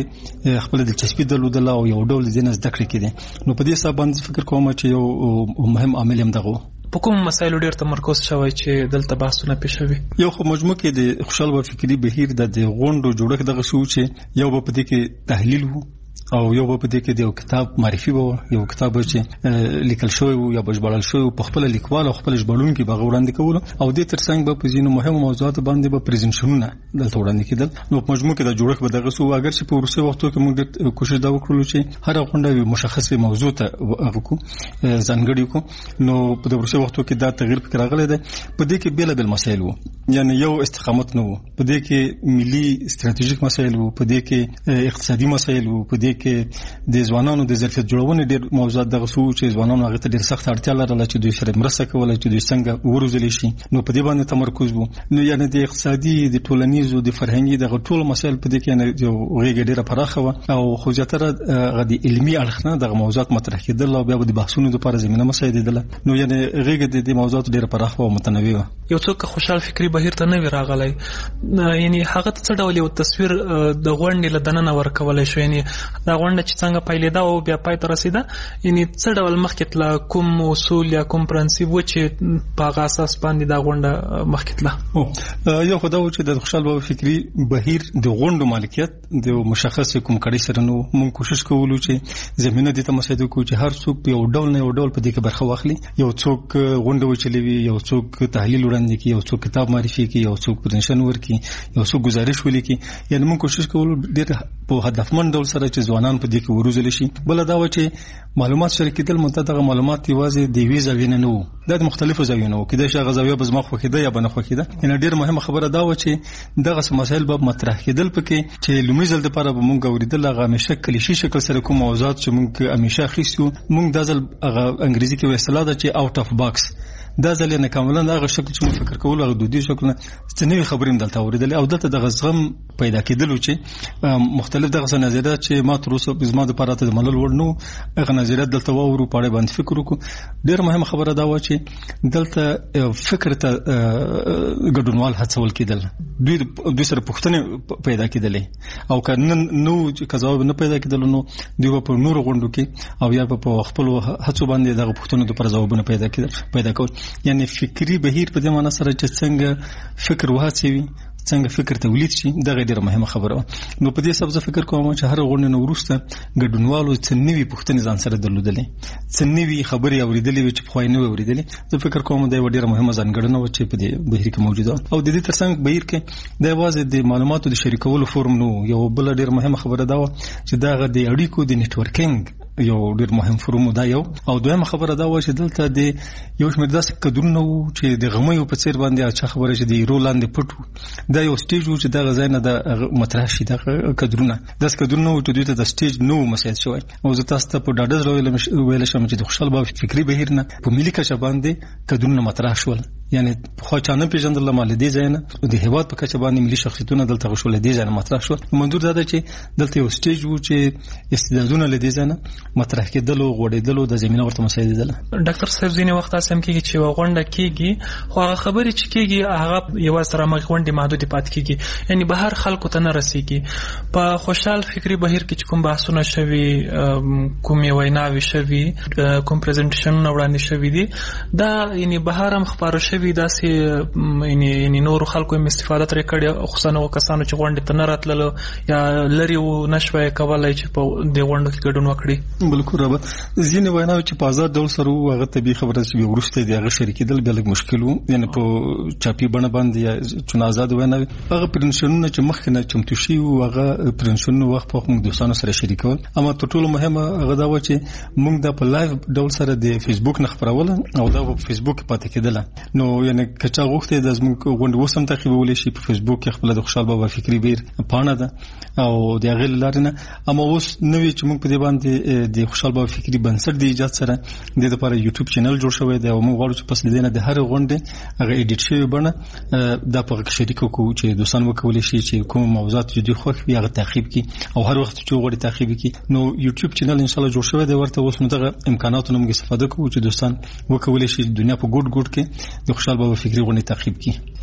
کې خپل دلچسپي درلودله او یو ډول ځینې زده کړې کړي. نو په دې حساب باندې فکر کوم چې یو مهم عامل هم دغه په کوم مسایلو ډیر تمرکز شوی چې دلته بحثونه پېښوي. یو خو مجموع کې د خوشحال بابا فکري بهیر د غونډو جوړښت دغه شو چې یو په دې کې تحلیل وو او یو په دې کې د یو کتاب معرفي وو، یو کتاب چې لیکل شوی وو یا بشبړل شوی وو په خپل لیکوال او خپل ژباړون کې به وړاندې کول او د ترڅنګ به په ځینو مهمو موضوعاتو باندې به پریزنټیشنونه دلته وړاندې کېدل. نو په مجموع کې د جوړښت به دغه سو اگر چې په ورسره وختو کې موږ کوشش دا وکړو چې هر غونډه یو مشخصه موضوع ته وکړو ځانګړي کو. نو په د ورسره وختو کې دا تغییر فکر راغلی دی. په دې کې بیل بیل مسایل وو، یعنی یو استقامت نه وو، په دې کې ملي ستراتیژیک مسایل وو، په دې کې اقتصادي مسایل وو، په دې کې د ځوانانو د ظرفیت جوړونې ډېر موضوعات دغه سو چې ځوانانو هغه ته ډېر سخت اړتیا لرله چې دوی سره مرسته کوله چې دوی څنګه وروزلی شي. نو په دې باندې تمرکز وو. نو یعنی د اقتصادي، د ټولنیزو، د فرهنګي دغه ټول مسایل په دې کې یو غېږه ډېره پراخه وه او خو زیاتره هغه د علمي اړخ نه دغه موضوعات مطرح کېدل او بیا به د بحثونو دپاره زمینه مساعدېدله. نو یعنی غېږه د دې موضوعاتو ډېره پراخه او متنوع وه. یو څوک خوشحال فکري بهیر ته نه وي راغلی، یعنی هغه ته څه ډول یو تصویر د غونډې له دننه ورکولی شو، یعنی دا غونډه چې څنګه پیلېده او بیا پای ته رسیده، یعنی څه ډول مخکې تله، کوم اصول یا کوم پرنسیپ و چې په هغه اساس باندې دا غونډه مخکې تله؟ یو خو دا و چې د خوشحال بابا فکري بهیر د غونډو مالکیت د مشخص کوم کړي سره نو موږ کوشش کوو چې زمینه دې ته مساعده کوو چې هر څوک په یو ډول نه یو ډول په دې کې برخه واخلي. یو څوک غونډه وچلوي، یو څوک تحلیل وړاندې کوي، یو څوک کتاب معرفي کوي، یو څوک پرزنټیشن ورکړي، یو څوک گزارش ولیکي. یعنی موږ کوشش کوو ډېر په هدفمند ډول سره چې ځوانان په دې کې وروزل شي. بل دا و چې معلومات شریکېدل متدغه معلومات یوازې د وی زاویې نه وو، دا د مختلفو زاویو نه وو، کله چې هغه زاویه به زما خوښیده یا به نه خوښیده. یعنی ډېر مهمه خبره دا و چې دغه مسایل به مطرح کېدل پکې چې لومړی ځل لپاره به موږ اوریدل هغه همیشه کلیشي شکل سره کوم موضوعات چې موږ همیشه اخیستو. موږ د ځل هغه انګریزي کې اصطلاح ده چې اوټ اف باکس، دا ځل نه کاملا هغه شکل چې موږ فکر کول هغه دودي شکل نه ستنوي خبرې دلته اوریدل او دلته د غزغم پیدا کېدل چې مختلف دغه نظریات چې ما تر اوسه زما د پاره ته ملل ورنو هغه نظریات دلته وورو پاره باندې فکر وکړو. ډېر مهمه خبره دا و چې دلته فکر ته ګډونوال هڅول کېدل، دوی دوی سره پوښتنې پیدا کېدلې او که نو چې ځواب نه پیدا کېدل نو دوی په نور غونډو کې او یا په خپل هڅو باندې دغه پوښتنو لپاره ځوابونه پیدا کېدل پیدا کول. یعنی فکری بهیر په دې معنی سره چې څنګه فکر وهڅوي، څنګه فکر تولید شي، دا ډېره مهمه خبره وه. نو په دې سبب زه فکر کوم چې هر غونډه نو وروسته ګډونوالو څه نوي پوښتنې ځان سره درلودلې، څه نوي خبرې اورېدلې وي چې پخوا یې نه وې اورېدلې. زه فکر کوم دا یوه ډېره مهمه ځانګړنه وه چې په دې بهیر کې موجوده وه. او د دې ترڅنګ بهیر کې دا یوازې د معلوماتو د شریکولو فورم نه و، یو بله ډېره مهمه خبره دا وه چې دا هغه د اړیکو د نیټورکینګ یو ډېر مهم فورم دا یو. او دویمه خبره دا و چې دلته د یو شمېر داسې کدرونه وو چې د غمیو په څېر باندې اچھا خبره چې د ایرو لاندې پټ وو. دا یو سټیج وو چې دغه ځای نه د مطرح شي دغه کدرونه، داسې کدرونه وو چې دوی ته د سټیج نه و مساعد شوی. او زه تاسو ته په ډاډه زړه ویلی شم چې د خوشحال بابا فکري بهیر نه په ملي کچه باندې کدرونه مطرح شول. یعنی خو چا نه پیژندل ما له دې ځای نه د هېواد په کچه باندې ملي شخصیتونه دلته غوښول دې ځای نه مطرح شول. منظور دا ده چې دلته یو سټیج وو چې استعدادونه له دې ځای نه مطرح کېدل او غوړېدل د زمینه ورته مساعدېدله. ډاکټر صاحب ځینې وخت داسې هم کېږي چې یوه غونډه کېږي خو هغه خبرې چې کېږي هغه یوازې تر همغې غونډې محدودې پاتې کېږي، یعنې بهر خلکو ته نه رسېږي. په خوشحال فکري بهیر کې چې کوم بحثونه شوي، کومې ویناوې شوي، کوم پریزنټیشنونه وړاندې شوي دي، دا یعنې بهر هم خپاره شوي، داسې یعنې نورو خلکو هم استفاده ترې کړې، خصوصا هغو کسانو چې غونډې ته نه راتللو یا لرې و نه شوی کولی چې په دې غونډو کې ګډون وکړي. بلکل رابط ځینې ویناوې چې په آزاد ډول سره وو هغه طبیعي خبره چې وروسته د هغه شریکېدل بیا لږ مشکل وو، یعنې په چاپي بڼه باندې یا چون آزاد ویناوې هغه پرنشنونه چې مخکې نه چمتو شوي وو هغه پرنشنونه وخت په وخت موږ دوستانو سره شریکول. اما تر ټولو مهمه هغه دا وه چې موږ دا په لایو ډول سره د فیسبوک نه خپروله او دا په فیسبوک کې پاتې کېدله. نو یعنې که چا غوښتې د زموږ غونډې اوس هم تعقیبولی شي په فیسبوک کې خپله د خوشحال بابا فکري بهیر پاڼه ده او د هغې له لارې نه. اما اوس نوې چې موږ په دې باندې د خوشحال بابا فکري بنسټ د ایجاد سره د دې لپاره یوټیوب چینل جوړ شوی دی او موږ غواړو چې پس له دې نه د هرې غونډې هغه ایډیټ شوې بڼه دا په هغه کې شریک وکړو چې دوستان وکولی شي چې کوم موضوعات چې دوی خوښ وي هغه تعقیب کړي او هر وخت چې وغواړي تعقیب کړي. نو یوټیوب چینل انشاءالله جوړ شوی دی ورته. اوس نو دغه امکاناتو نه موږ استفاده کوو چې دوستان وکولی شي دنیا په ګوټ ګوټ کې د خوشحال بابا فکري غونډې تعقیب کړي.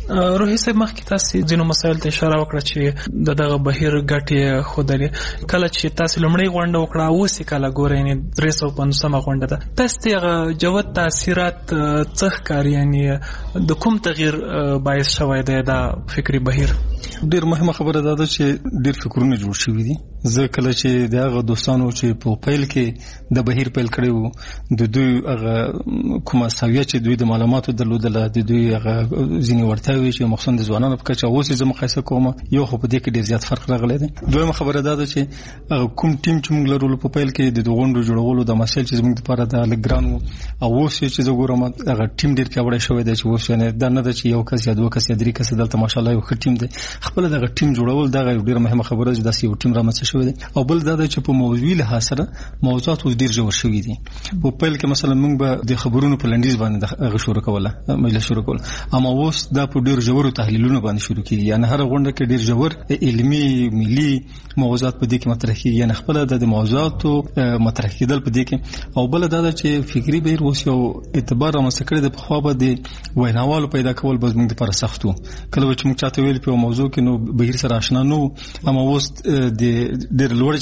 روحي صاحب مخکې تاسو ځینو مسایل ته اشاره وکړه چې د دغه بهیر ګټې خودلې کله چې تاسو لمړی غونډه وکړه اوس کله ګورئ نه درې سوه پنځوسمه غونډه ده تاسو ته جوت تاثیرات څه ښکاري یعنی د کوم تغییر باعث شوی دی دا فکري بهیر ډیر مهمه خبره ده چې ډیر فکرونه جوړ شوي دي زه کله چې د هغه دوستانو چې په پیل کې د بهیر پیل کړی وو د دوی هغه کومه سویه چې دوی د معلوماتو درلودله د دوی هغه ځینې وړتیاوې چې مخصوصا د ځوانانو په کچه اوس زه مقایسه کوم یو خو په دې کې ډیر زیات فرق راغلی دی دویمه خبره دا ده چې هغه کوم ټیم چې موږ لرلو په پیل کې د غونډو جوړولو د مسایل چې زموږ لپاره د لږ ګران وو او اوس چې زه ګورم هغه ټیم ډیر پیاوړی شوی دی چې اوس یعنې دا نه ده چې یو کس یا دوه کس یا درې کس دلته ماشاءالله یو ښه ټیم دی خپل دغه ټیم جوړول دغه ډیره مهمه خبره ده چې داسې یو ټیم رامنځته شوی دی او بل دا ده چې په موضوعي لحاظ سره موضوعات اوس ډیر ژور شوي دي په پیل کې مثلا موږ به د خبرونو په لنډیز باندې هغه شروع کوله مجلس شروع کول اما اوس دا په ډیر ژورو تحلیلونو باندې شروع کیږي یعنی هر غونډه کې ډیر ژور علمي ملي موضوعات په دې کې مطرح کیږي یعنی خپل د موضوعاتو مطرح کېدل په دې کې او بل دا ده چې فکری بهیر اوس یو اعتبار رامنځته کړی د پخوا به د ویناوالو پیدا کول به زموږ لپاره سخت و کله چې موږ چاته ویل په موضوع کې نو بهیر سره آشنا نو اما اوس د ډیر لوړ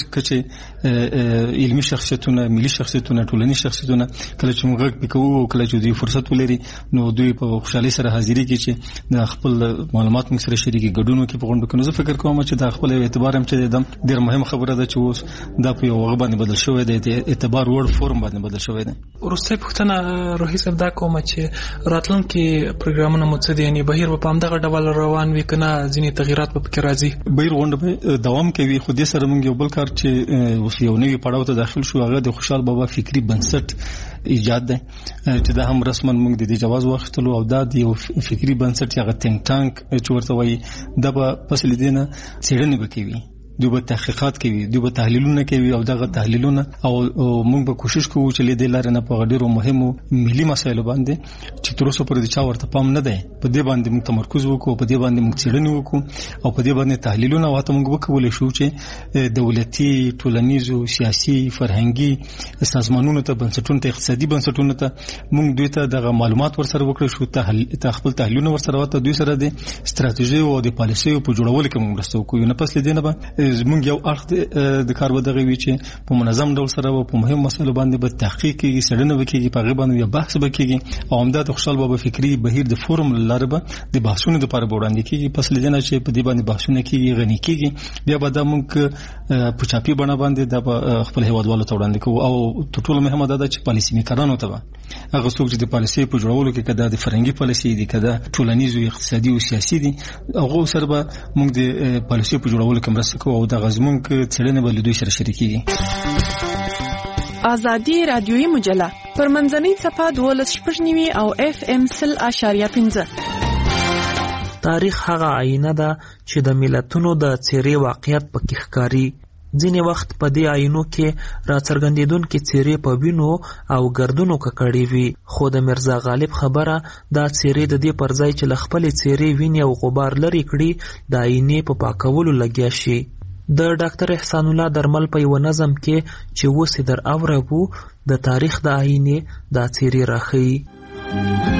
کچې علمي شخصیتونه ملي شخصیتونه ټولنیز شخصیتونه کله چې موږ غږ پکوو او کله چې دوی فرصت ولري نو دوی په خوشحالي سره حاضري کوي چې د خپل معلومات موږ سره شریکي ګډون کوي په غونډو کې نو زه فکر کوم چې دا خپل اعتبار هم چې د ډیر مهمه خبره ده چې اوس دا په یو وغه باندې بدل شوی دی د اعتبار وړ فورم باندې بدل شوی دی وروسته پوښتنه روحي صاحب دا کوم چې راتلونکي پروګرامونه مو څه دي یعنی بهیر په همدغه ډول روان وي کنه ځینې تغیرات په کې راځي بهیر غونډه به دوام کوي خو دې سره موږ یو بل کار چې اوس یو نوی پړاو ته داخل شو هغه د خوشحال بابا فکری بنسټ ایجاد دی چې دا هم رسما موږ د دې جواز واخیستلو او دا د یو فکری بنسټ یا تینک ټانک چې ورته وایي دا به پس لیدنه څېړنې وکوي دوی به تحقیقات کوي دوی به تحلیلونه کوي او دغه تحلیلونه او موږ به کوشش کوو چې لیدل لري نه په ډیرو مهمو ملي مسایلو باندې چې تر اوسه پورې چا ورته پام نه دی په دې باندې موږ تمرکز وکړو په دې باندې موږ څېړنې وکړو او په دې باندې تحلیلونه واته موږ وکولای شو چې دولتي ټولنیزو سیاسي فرهنګي سازمانونو ته بنسټونو ته اقتصادي بنسټونو ته موږ دوی ته دغه معلومات ورسره وکړو شو ته خپل تحلیلونه ورسره واته دوی سره د ستراتیژي او د پالیسیو په جوړولو کې موږ مرسته وکړو نه پس لیدنه به زموږ یو اړخ د کار ودغه وی چې په منظم ډول سره او په مهم مسایلو باندې به تحقیق کیږي څېړنه وکړي په غیبه باندې بحث وکړي او همدا د خوشحال بابا فکری بهیر د فورم لاره به د بحثونو لپاره وړاندې کیږي پس لیدنه چې په دې باندې بحثونه کیږي غني کیږي بیا به دا موږ په چاپی بڼه باندې د خپل هیوادوالو ته وړاندې کوو او تر ټولو مهمه دا ده چې پالیسي میکرانو ته هغه څوک چې د پالیسي په جوړولو کې کده د فرهنګي پالیسي دي کده ټولنیز او اقتصادي او سیاسي دي هغه سره به موږ د پالیسي په جوړولو کې مرسته کوو او د غزمون کې څېړنه به له دوی سره شریکېږي. ازادي رادیویي مجله پر منځنۍ څپه دولس شپږ نوي او اف ام سل اشاریه پنځه. تاریخ هغه آینه ده چې د ملتونو د څېرې واقعیت پکې ښکاري. ځینې وخت په دې آینو کې راڅرګندېدونکې څېرې په وینو او ګردونو ککړې وي خو د میرزا غالب خبره دا څېرې د دې پر ځای چې له خپلې څېرې وینې او غبار لرې کړي د آینې په پاکولو لګیا شي. د ډاکټر احسان الله درمل په یو نظم کې چې اوس یې در اوربو د تاریخ د آینې دا څېرې راښیي.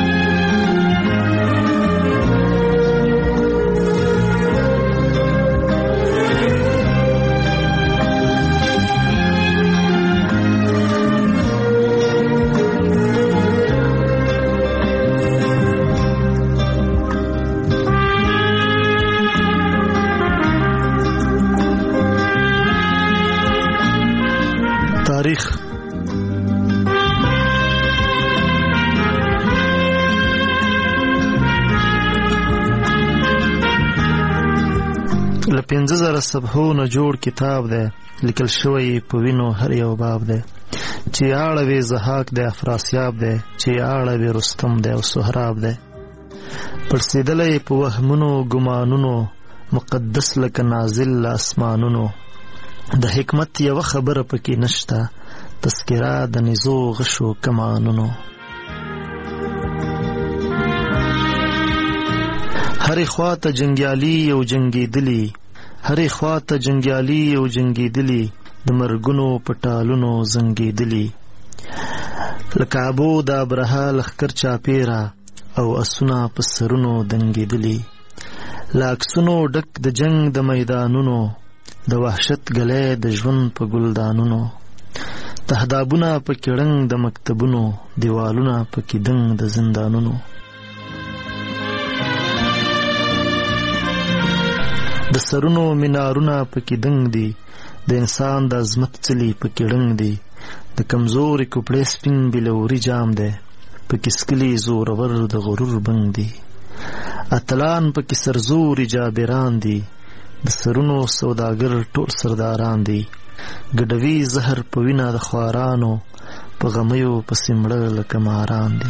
تاریخ له پنځه زره صفحو نه جوړ کتاب دی لیکل شوی په وینو هر یو باب دی چې اړوي زهاک دی افراسیاب دی چې اړوي رستم دی او سهراب دی پړسېدلی په وهمونو ګمانونو مقدس لکه نازل له اسمانونو د حکمت یوه خبره پکې نشته تذکره د نزو غشو کمانونو هرې خواته جنګیالي او جنګېدلي هرې خواته جنګیالي او جنګېدلي د مرګونو په ټالونو زنګېدلي لکه ابو د ابرهه لښکر چاپېره او اسونه په سرونو دنګېدلي، له عکسونو ډک د جنگ د میدانونو، د وحشت ګلی د ژوند په ګلدانونو، تهدابونه پکې ړنګ د مکتبونو، دیوالونه پکې دنګ د زندانونو. د سرونو مینارونه پکې دنګ دي، د انسان د عظمت څلي پکې ړنګ دي، د کمزوري کوپړې سپین بلوري جام دی، پکې سکلي زورور د غرور بنګ دي. اتلان پکې سرزوري جابران دي، د سرونو سوداګر ټول سرداران دي، ګډوي زهر په وینه د خوارانو، په غمیو پسې مړه لکه ماران دي.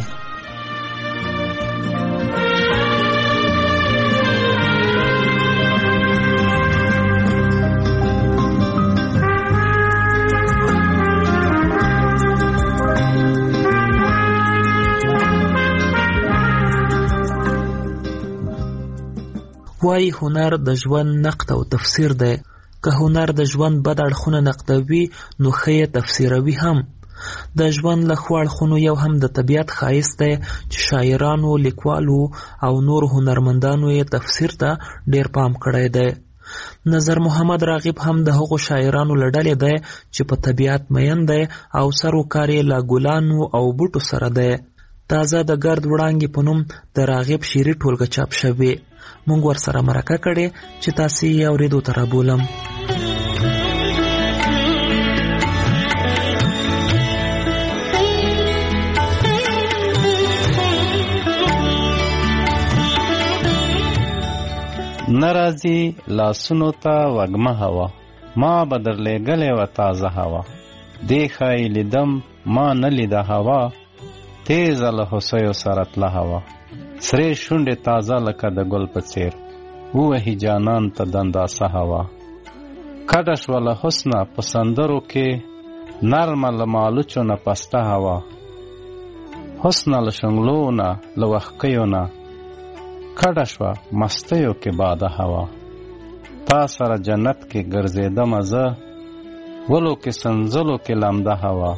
وای هنر د ژوند نقد او تفسیر دی، که هنر د ژوند بد اړخونه نقدوي نو ښه یې تفسیروي هم. د ژوند له ښو اړخونو یو هم د طبیعت ښایست دی چې شاعرانو، لیکوالو او نور هنرمندانو یې تفسیر ته ډیر پام کړی دی. نظر محمد راغب هم د هغو شاعرانو له ډلې دی چې په طبیعت مین دی او سر و کار یې له ګلانو او بوټو سره دی. تازه د ګرد وړانګې په نوم د راغب شعري ټولګه چاپ شوې. مونږ ورسره مرکه کړې چې تاسې یې اورېدو ته رابولم. نرازی لاسونو ته وږمه هوا، ما به درلېږلې وه تازه هوا، دې ښایي لیدم ما نه لیده هوا، تیزه له هوسیو سره تله هوا، سرې شونډې تازه لکه د ګل په څېر، ووهي جانان ته دنداسه هوا، کډه شوه له حسنه په سندرو کې، نرمه له مالوچو نه پسته هوا، حسنه له شنګلو نه له وښکیو نه، کډه شوه مستیو کې باده هوا، تا سره جنت کې ګرځېدمه زه، ولو کې سنځلو کې لمده هوا،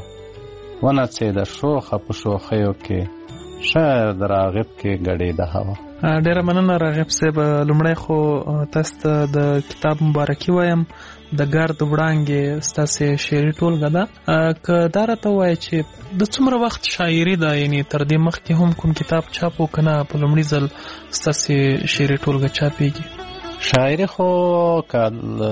ونڅېده شوخه په شوخیو کې، شاعر د راغب کې ګډېده هوا. ډیره مننه راغب صاحب. لومړی خو تاسو ته د کتاب مبارکي وایم. د ګرد وړانګې ستاسې شعري ټولګه ده. که دا راته ووایه چې د څومره وخت شاعري ده، یعنې تر دې مخکې هم کوم کتاب چاپ و که نه په لومړي ځل ستاسې شعري ټولګه چاپېږي؟ شاعري خو که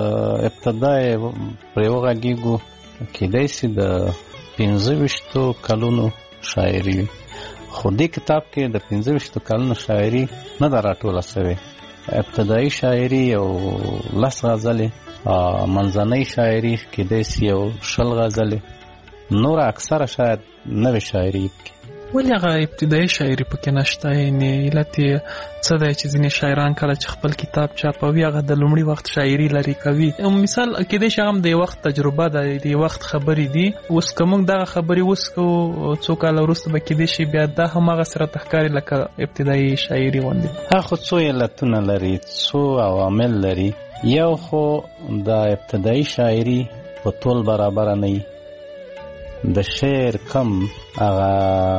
ابتدا یې پرې وغږېږو کېدای شي د پنځه ویشتو کلونو شاعري وي، خو دې کتاب کې د پنځه ویشتو کلونو شاعري نه ده راټوله سوې. ابتدایي شاعري یو لس غزلې، منځنۍ شاعري کېدای شي یو شل غزلې، نور اکثره شاید نوې شاعري پکې. ولې هغه ابتدایي شاعري پکې نشته؟ یعنې علت یې څه دی چې ځینې شاعران کله چې خپل کتاب چاپوي هغه د لومړي وخت شاعري لرې کوي؟ مثال کېدای شي هغه هم د یو وخت تجربه ده، د یو وخت خبرې دي. اوس که موږ دغه خبرې اوس کوو څو کاله وروسته به کېدای شي بیا دا هم هغسې راته ښکاري لکه ابتدایي شاعري غوندې. هغه خو څو علتونه لري، څو عوامل لري. یو خو د ابتدایي شاعري په طول برابره نه وي، د شعر کم هغه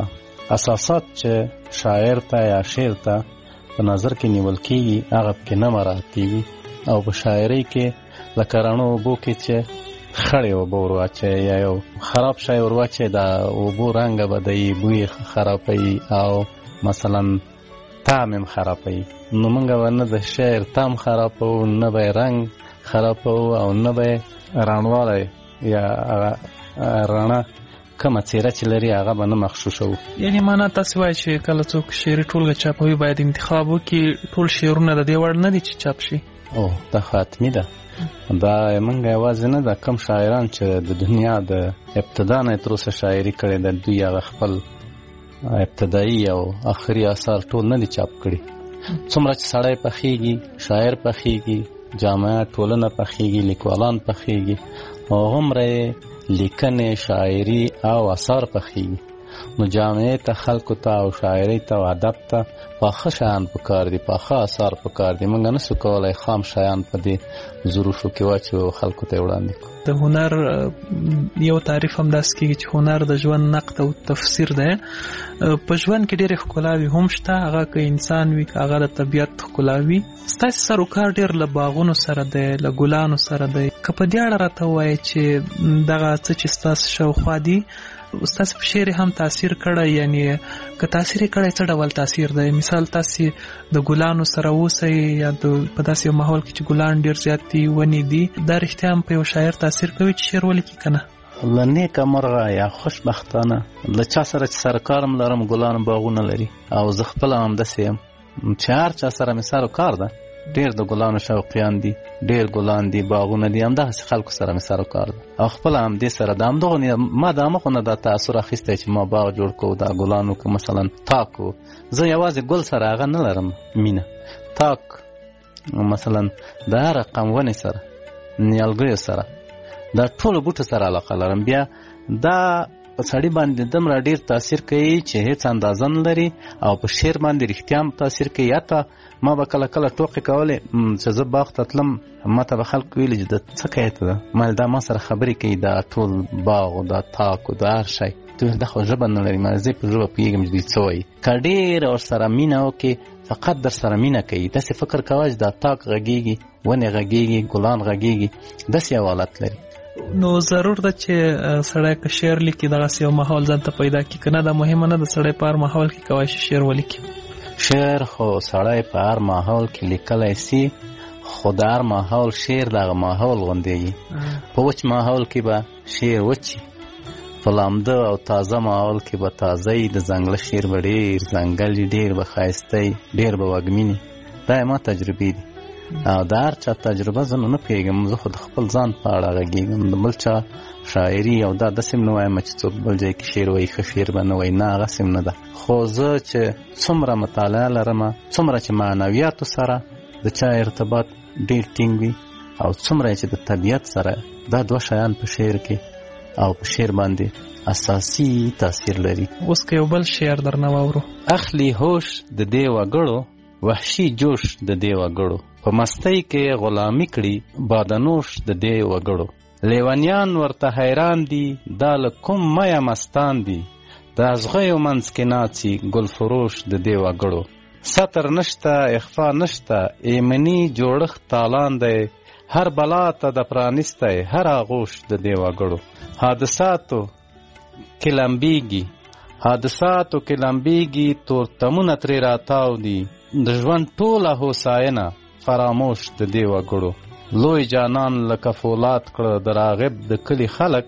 اساسات چې شاعر ته یا شعر ته په نظر کې نیول کېږي هغه پکې نه مراعاتېږي، او په شاعرۍ کې لکه رڼو اوبو کې چې خړې اوبه ور واچوي یا یو خراب شی ور واچوي، د اوبو رنګه بدوي، بوی خرابوي، او مثلا طعم هم خرابوي. نو موږ به نه د شعر طعم خرابوو، نه به یې رنګ خرابوو، او نه به یې رڼوالی یا هغه رڼا کومه څېره چې لري هغه به نه مخشوشوو. یعنې معنا تاسې وایي چې کله څوک شعري ټولګه چاپوي باید انتخاب وکړي، ټول شعرونه د دې وړ نه دي چې چاپ شي؟ او دا خو حتمي ده. دا موږ یوازې نه ده، کم شاعران چې د دنیا د ابتدا نه تر اوسه شاعري کړې ده، دوی هغه خپل ابتدایي او آخري اثار ټول نه دي چاپ کړي. څومره چې سړی پخېږي، شاعر پخېږي، جامعه ټولنه پخېږي، لیکوالان پخېږي، هغومره لیکنې، شاعري او اثار پخېږي. نو جامعې ته، خلکو ته او شاعرۍ ته او ادب ته پاخه شیان پکار دي، پاخه اثار پکار دي. موږ نسو کولی خام شیان په دې ظروفو کې واچو او خلکو ته وړاندې کړو. د هنر یو تعریف هم داسې کېږي چې هنر د ژوند نقد او تفسیر دی. په ژوند کې ډېرې ښکلاوې هم شته، هغه که انسان وي که هغه د طبیعت ښکلا وي. ستاسې سروکار ډېر له باغونو سره دی، له ګلانو سره دی. که په دې اړه راته ووایې چې دغه څه چې ستاسو شاوخوا دي ستاسو په شعر هم تاثیر کړی، یعنی که تاثیر یې کړی څه ډول تاثیر دی؟ مثال تاسې د ګلانو سره اوسئ یا په داسې یو ماحول کې چې ګلان ډېر زیات دي، ونې دي، دا رښتیا هم په یو شاعر تاثیر کوي چې شعر ولیکي که نه؟ له نیکه مرغه یا خوشبختانه له چا سره چې سرکار هم لرم ګلان باغونه لري، او زه خپله همداسې یم چې هر چا سره مې سروکار ده، ډېر د ګلانو شوقیان دي، ډېر ګلان دي، باغونه دي، همدغسې خلکو سره مې سروکار ده. او خپله همدې سره د همدغو ما د همخو نه دا تاثر اخیستی چې ما باغ جوړ کړو، دا ګلانو که مثلا تاک و، زه یوازې ګل سره هغه نه لرم مینه، تاک مثلا د هر رقم ونې سره، نیالګیو سره، دا ټولو بوټو سره علاقه لرم. بیا دا په سړي باندې دومره ډېر تاثیر کوي چې هیڅ اندازه نه لري، او په شعر باندې رښتیا هم تاثیر کوي. حتی ما به کله کله ټوکې کولې چې زه باغ ته تلم، ما ته به خلکو ویلي چې د څه کوې ته ده، ما دا ما سره خبرې کوي، دا ټول باغ و دا تاک و دا هر شی، دا خو ژبه نه لري، ما زه په ژبه پوهېږم چې دوی څه وایي. که ډېره ورسره مینه وکړې فقط در سره مینه کوي، داسې فکر کوه چې دا تاک غږېږي، ونې غږېږي، ګلان غږېږي، داسې یو حالت لري. نو ضرور ده چې سړی که شعر لیکي دغسې یو ماحول ځان ته پیدا کړي، که نه دا مهمه نه ده سړی په هر ماحول کې کولی شي شعر ولیکي؟ شعر خو سړی په هر ماحول کې لیکلی سي، خو د هر ماحول شعر دغه ماحول غوندېږي. په وچ ماحول کې به شعر وچي، په لامده او تازه ماحول کې به تازه وي، د ځنګله شعر به ډېر ځنګل وي، ډېر به ښایسته وي، ډېر به وږمین وي. دا ما تجربې دي، او د هر چا تجربه زه نو نه پوهېږم، زه خو د خپل ځان په اړه غږېږم، د بل چا شاعري او دا داسې هم نه وایم چې څوک بل ځای کې شعر وایي ښه شعر به نه وایي، نه هغسې هم نه ده. خو زه چې څومره مطالعه لرم، څومره چې معنویاتو سره د چا ارتباط ډېر ټینګ وي، او څومره چې د طبیعت سره، دا دوه شیان په شعر کې او په شعر باندې اساسي تاثیر لري. اوس که یو بل شعر درنه واورو. اخلي هوش د دې وګړو، وحشي جوش د دې وګړو، په مستۍ کې غلامي کړي بادنوش د دې وګړو، لیونیان ورته حیران دي، دا له کوم مایه مستان دي، د ازغیو منځ کې ناڅي ګل فروش د دې وګړو، ستر نشته اخفا نشته ایمني جوړښت تالان دی، هر بلا ته د پرانیستی هر آغوش د دې وګړو، حادثاتو کې لمبیږي حادثاتو کې لمبیږي تورتمونه ترې راتاو دي، د ژوند ټوله هوساینه فراموش د دې وګړو، لوی جانان لکه فولاد کړه د راغب د کلي خلک،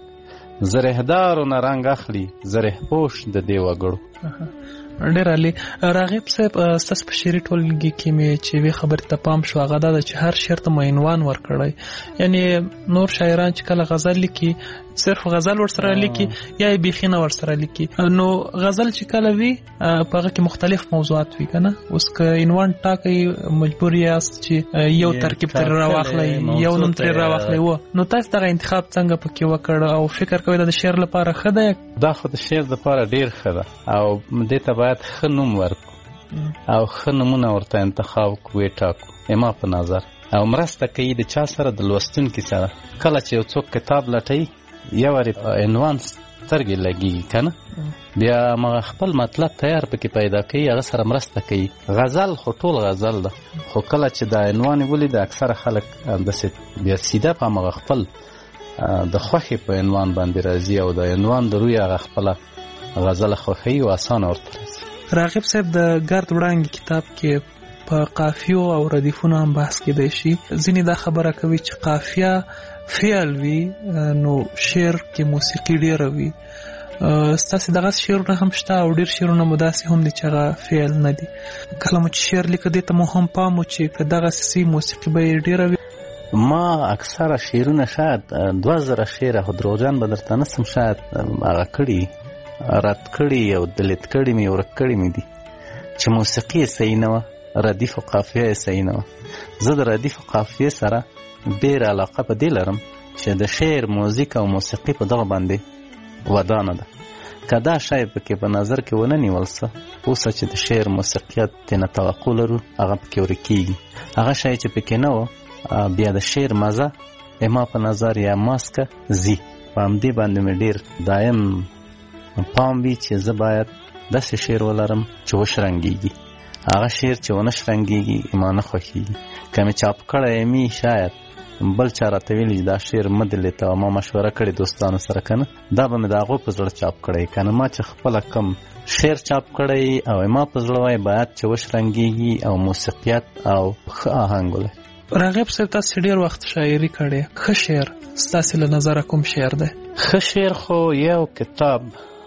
زرهدارو نه رنګ اخلي زره پوش د دې وګړو. ډېر عالي. راغب صاحب، ستاسو په شعري ټولګي کې مې چې یوې خبرې ته پام شو، هغه دا ده چې هر شعر ته مو عنوان ورکړی، یعنی نور شاعران چې کله غزل لیکي صرف غزل ورسره لیکي یا یې بیخي نه ورسره لیکي، نو غزل چې کله وي په هغه کې مختلف موضوعات وي که نه؟ اوس که عنوان ټاکئ مجبور یاست چې یو ترکیب ترې راواخلئ، یو نوم ترې راواخلئ، و نو تاسو دغه انتخاب څنګه پکې وکړ او فکر کوئ دا د شعر لپاره ښه ده؟ دا خو د شعر لپاره ډېر ښه ده، او دې ته باید ښه نوم ورکړو او ښه نومونه ورته انتخاب کړو، یې ټاکو ما په نظر، او مرسته کوي د چا سره؟ د لوستونکي سره. کله چې یو څوک کتاب لټوي یو وارې په عنوان سترګې لګېږي که نه، بیا مغه خپل مطلب تیار پکې پیدا کوي، هغه سره مرسته کوي. غزل خو ټول غزل ده، خو کله چې دا عنوان یې ولید اکثره خلک همداسې بیا سیده په همغه خپل د خوښې په عنوان باندې راځي، او د عنوان د روی هغه خپله غزله خوښوي او اسانه ورته راځي. راغب صاحب، د ګرد وړانګې کتاب کې په قافیو او ردیفونو هم بحث کېدی شي. ځینې دا خبره کوي چې قافیه فعل وي، نو شعر کې موسیقي ډېره وي. ستاسې دغسې شعرونه هم شته او ډېر شعرونه مو داسې هم دي چې هغه فعل نه دي. کله مو چې شعر لیکه دې ته مو هم پام و چې که دغسې موسیقي به یې ډېره وي؟ ما اکثره شعرونه شاید دوه زره شعره، خو دروغجن به درته نسم، شاید هغه کړي رد کړي او دلیت کړي مې ورک کړي مې دي چې موسیقي یې صحیح نه وه، ردیف و قافیه یې صحیح نه وه. زه د ردیف و قافیې سره ډېره علاقه په دې لرم چې د شعر موزیک او موسیقي په دغه باندې ودانه ده. که دا شی پکې په نظر کې ونه نیول څه، اوسه چې د شعر موسیقیت تېنه توقع لرو هغه پکې ورکېږي. هغه شی چې پکې نه و بیا د شعر مزه اما په نظر یا ماسکه زی په همدې باندې مې ډېر دایم پام وي چې زه باید داسې شعر ولرم چې وشرنګېږي. هغه شعر چې ونه شرنګېږي ما نه خوښېږي. که مې چاپ کړی مي شاید بل چا راته ویلي چې دا شعر مه دلیته او ما مشوره کړې دوستانو سره که نه دا به مې د هغوی په زړه چاپ کړی. که نه ما چې خپله کم شعر چاپ کړی او ما په زړه وای باید چې وشرنګېږي او موسیقیت او ښه آهنګ ولري. راغب صاحب تاسو ډېر وخت شاعري کړې. ښه شعر ستاسې له نظره کوم شعر دی؟ ښه شعر خو یو کتاب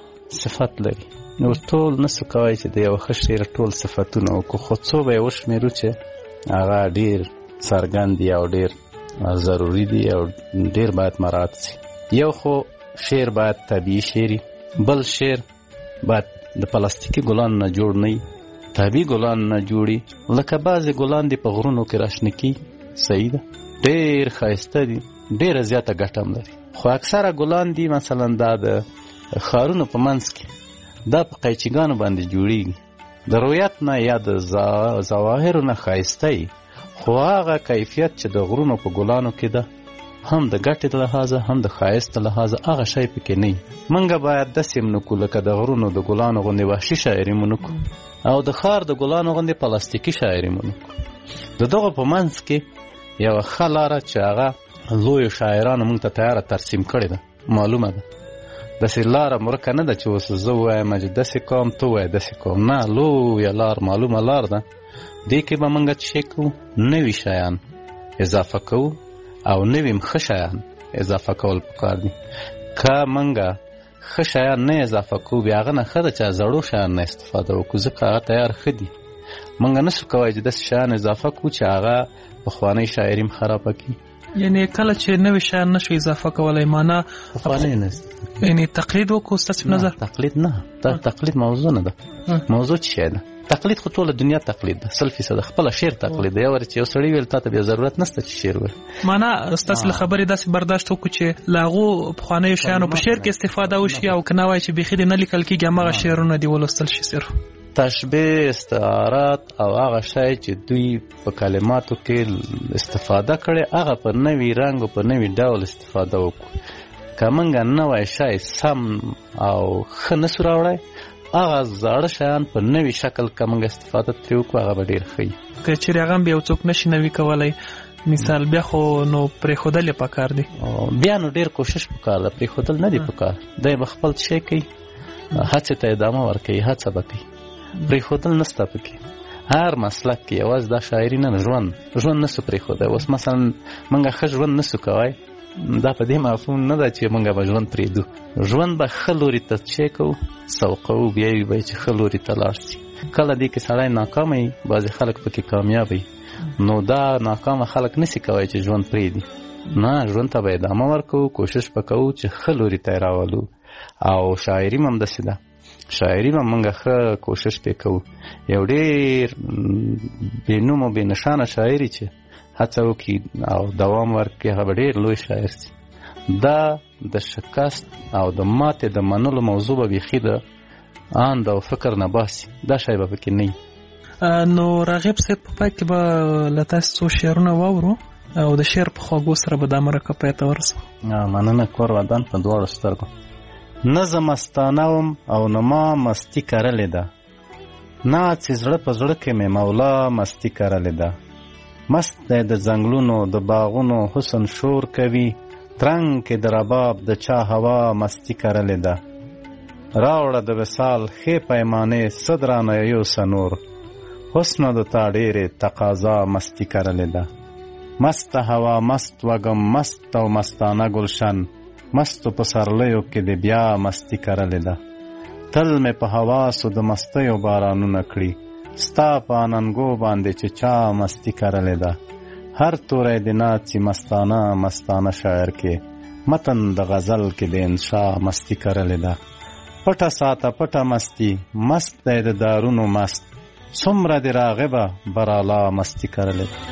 صفت لري. نو ټول نسو کوای چې د یو ښه شعر ټول صفتونه وکړو، خو څو به یې وشمېرو چې هغه ډېر څرګند دي او ډېر ضروري دي او ډېر باید مراعات شي. یو خو شعر باید طبیعي شعري، بل شعر باید د پلاستیکي ګلانو نه جوړ نه وي، طبیعي ګلانو نه جوړي. لکه بعضې ګلان دي په غرونو کې راشنه کېږي، صحیح ده، ډېر ښایسته دي، ډېره زیاته ګټه هم لري. خو اکثره ګلان دي مثلا دا د ښارونو په منځ کې دا په قیچیګانو باندې جوړیږي، د رویت نه یا د ظواهرو نه ښایسته وي، خو هغه کیفیت چې د غرونو په ګلانو کې ده هم د ګټې له لحاظه هم د ښایست له لحاظه هغه شی پکې نه وي. موږ باید داسې هم نه کړو لکه د غرونو د ګلانو غوندې وحشي شاعري مو نه کړو او د ښار د ګلانو غوندې پلاستیکي شاعري مو نه کړو. د دغو په منځ کې یوه ښه لاره چې هغه لویو شاعرانو موږ ته تیاره ترسیم کړې ده معلومه ده. داسې لاره مرکه نه ده چې اوس زه ووایم چې داسې کوم ته ووایه داسې کوم، نه، لویه لار معلومه لار ده. دې کې به موږ څه کوو؟ نوي شیان اضافه کوو او نوي ښه شیان اضافه کول پکار دي. که موږ ښه شیان نه اضافه کوو بیا هغه نه ښه ده چې زړو شیان نه استفاده وکړو، ځکه هغه تیار ښه دي. موږ نسو کولی چې داسې شیان اضافه کړو چې هغه پخوانۍ شاعري هم خرابه کړي. یعنی کله چې نوي شیان نشو اضافه کولی معنا پخوانۍ نه یعنی تقلید وکړو ستاسې په نظر؟ تقلید نه، دا تقلید موضوع نه ده. موضوع څه شی ده؟ تقلید خو ټوله دنیا تقلید ده، سل فیصده خپله شعر تقلید ده. یو وارې چې یو سړی ویل تا ته بیا ضرورت نشته چې شعر ویل. معنا ستاسې له خبرې داسې برداشت وکړو چې له هغو پخوانیو شیانو په شعر کې استفاده وشي او که نه وایي چې بیخي دې نه لیکل کېږي هماغه شعرونه دې ولوستل شي صرف. تشبیه، استعارات او هغه شی چې دوی په کلماتو کې استفاده کړي هغه په نوي رنګ او په نوي ډول استفاده وکړو. که موږ نوی شی سم او ښه نسو راوړی هغه زاړه شیان په نوي شکل که موږ استفاده ترې وکړو هغه به ډېر ښه وي. که چېرې هغه هم بیا یو څوک نشي نوي کولی مثال بیا خو نو پرېښودل یې پکار دي. بیا نو ډېر کوشش پکار ده، پرېښودل نه دي پکار. دی به خپل شی کوي، هڅې ته ادامه ورکوي، هڅه به کوي، پرېښودل نسته پکې. هر مسلک کې یوازې دا شاعري نه، ژوند ژوند نسو پرېښودی. اوس مثلا موږ ښه ژوند نسو کوی، دا په دې مفهوم نه ده چې موږ به ژوند پرېږدو. ژوند به ښه لوري ته څه کوو، سوقوو، بیا یې به چې ښه لوري ته لاړ شي. کله دې کې سړی ناکامه وي، بعضې خلک پکې کامیاب وي، نو دا ناکامه خلک نسي کوی چې ژوند پرېږدي. نه، ژوند ته به ادامه ورکوو، کوشش به کوو چې ښه لوري ته یې راولو. او شاعري هم همداسې ده، شاعري به موږ ښه کوشش پې کوو. یو ډېر بې نوم او بې نښانه شاعري چې هڅه وکړي او دوام ورکړي هغه به ډېر لوی شاعر شي. دا د شکست او د ماتې د منلو موضوع به بیخي د اند او فکر نه باسي، دا شی به پکې نه وي. نو راغب صاحب په پای کې به له تاسو څو شعرونه واورو او د شعر په خواږو سره به دا مرکه پای ته ورسوو. مننه. کور ودان په دواړو سترګو. نه زه مستانه وم او نه ما مستی کرلې ده، ناڅې زړه په زړه کې مې مولا مستی کرلې ده. مست دی د ځنګلونو د باغونو حسن شور کوي، ترنګ کې د رباب د چا هوا مستی کرلې ده. راوړه د وصال ښې پیمانې صدرانه یو سنور، حسنه د تا ډېرې تقاضا مستی کرلې ده. مست هوا مست وږم مست او مستانه ګلشن، مستو په سرلیو کې د بیا مستی کرلې ده. تل مې په حواسو د مستیو بارانونه کړي، ستا په اننګو باندې چې چا مستی کرلې ده. هر توری د ناڅي مستانه مستانه شاعر کې، متن د غزل کې د انشا مستی کرلې ده. پټه ساته پټه مستی، مست دی د دارونو مست، څومره د راغبه برالا مستی کرلې ده.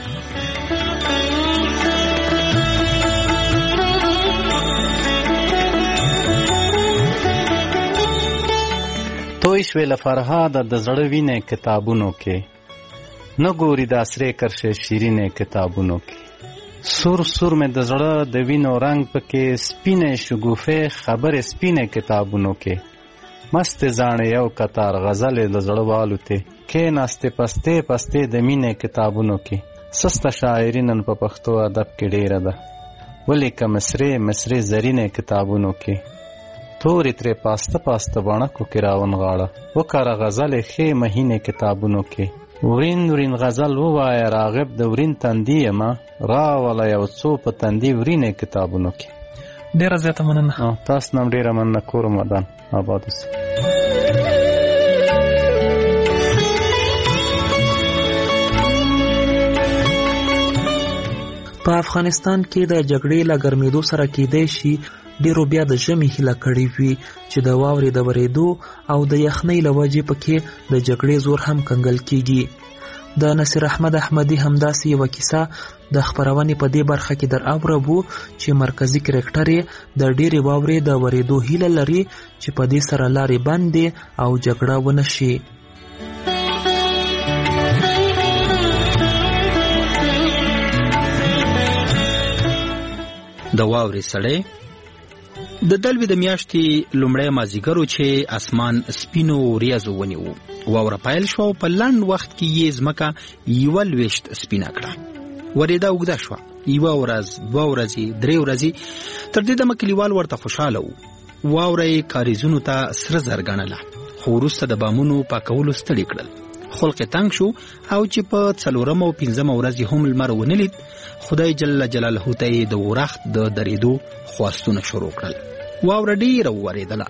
توی شوې له فرهاده د زړه وینې کتابونو کې، نه ګوري د عصرې کرښې شیرینې کتابونو کې. سور سور مې د زړه د وینو رنگ پکې سپینې شګوفې خبرې سپینې کتابونو کې مست زاڼې یو کتار غزلې د زړه والوتې کېناستې پستې پستې د مینې کتابونو کې سسته شاعري نن په پښتو ادب کې ډېره ده ولیکه مصرې مصرې زرینې کتابونو کې تورې ترې پاسته پاسته بڼکو کې راونغاړه وکړه غزلې ښې مهینې کتابونو کې ورین ورین غزل ووایه راغب د ورین تندي یمه راوله یو څو په تندي ورینې کتابونو کې. ډېره زیاته مننه. تاسو نم ډېره مننه. کور مدان آباد اوسئ. په افغانستان کې د جګړې له ګرمېدو سره کېدای شي ډېرو بیا د ژمي هیله کړې وي چې د واورې د ورېدو او د یخنۍ له وجې پکې د جګړې زور هم کنګل کېږي. د نصیر احمد احمدي همداسې یوه کیسه د خپرونې په دې برخه کې در اوربو چې مرکزي کرکټر یې د ډېرې واورې د ورېدو هیله لري چې په دې سره لارې بندې او جګړه ونه شي. د واورې سړی د دلوي د میاشتې لومړی مازیګرو چې اسمان سپینو وریځو ونیو واوره پیل شو په لنډ وخت کې یې ځمکه یوه لویشت سپینه کړه. ورېده اوږده شوه یوه ورځ دوه ورځې درې ورځې تر دې دمه کلیوال ورته خوشحاله وو. واوره یې کاریزونو ته سره زر ګڼله خو وروسته د بامونو پاکولو ستړي کړل. خلق تنگ شو او چې په څلورمه او پنځمه ورځ هم لمر ونه لید خدای جل جلاله ته یې د ورښت د درېدو خواستونه شروع کړل. واوره ډېره وورېدله.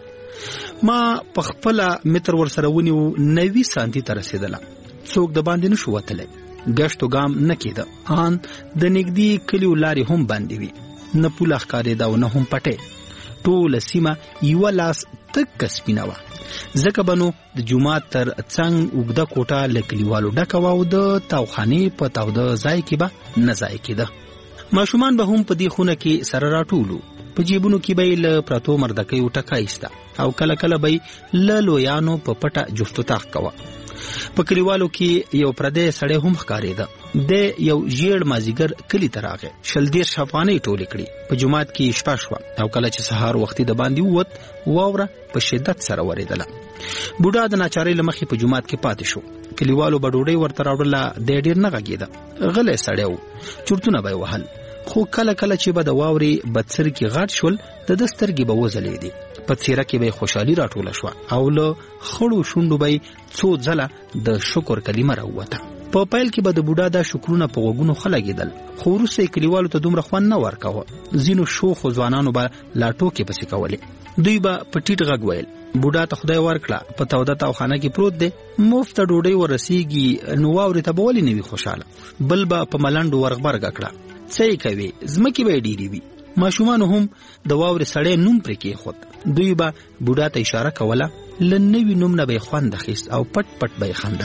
ما په خپله متر ورسره ونیو نوي سانتي ته رسېدله. څوک د باندې نه شو وتلی. ګشت و ګام نه کېده. ان د نږدې کلیو لارې هم بندې وي. نه پوله ښکارېده او نه هم پټۍ. ټوله سیمه یوه لاس تکه سپینه وه. ځکه به نو د جومات تر څنګ اوږده کوټه له کلیوالو ډکه وه او د تاوخانې په تاوده ځای کې به نه ځای کېده. ماشومان به هم په دې خونه کې سره راټولو. په جیبونو کې به یې له پرتو مردکیو ټکه ایسته او کله کله به یې له لویانو په پټه جفت و طاق کوه. په کلیوالو کې یو پردی سړی هم ښکارېده. د یو ژیړ مازیګر کلي ته راغی. شل دېرش افغانۍ ټولې کړې. په جومات کې شپه شوه او کله چې سهار وختي د باندې ووت واوره په شدت سره ورېدله. بوډا د ناچارۍ له مخې په جومات کې پاتې شو. کلیوالو به ډوډۍ ورته راوړله. دی ډېر نه غږېده. غلی سړی و. چورتونه به یې وهل. خو کله کله چې به د واورې بدسرکي غټ شول د ده سترګې به وځلېدې. په څېره کې به یې خوشحالي راټوله شوه او له خړو شونډو به یې څو ځله د شکر کلمه راووته. په پیل کې به د بوډا دا شکرونه په غوږونو ښه لګېدل خو وروسته یې کلیوالو ته دومره خوند نه ورکاوه. ځینو شوخو ځوانانو به لا ټوکې پسې کولې. دوی به په ټیټ غږ ویل بوډا ته خدای ورکړه په توده تاوخانه کې پروت دی مفته ډوډۍ ورسیږي نو واورې ته به ولې نه وي خوشحاله. بل به په ملنډو ورغبرګه کړه څه یې کوې ځمکې به یې ډېرې وي. ماشومانو هم د واورې سړی نوم پرې کېښود. دوی به بوډا ته اشاره کوله. له نوي نوم نه به یې خوند اخیست او پټ پټ به یې خندل.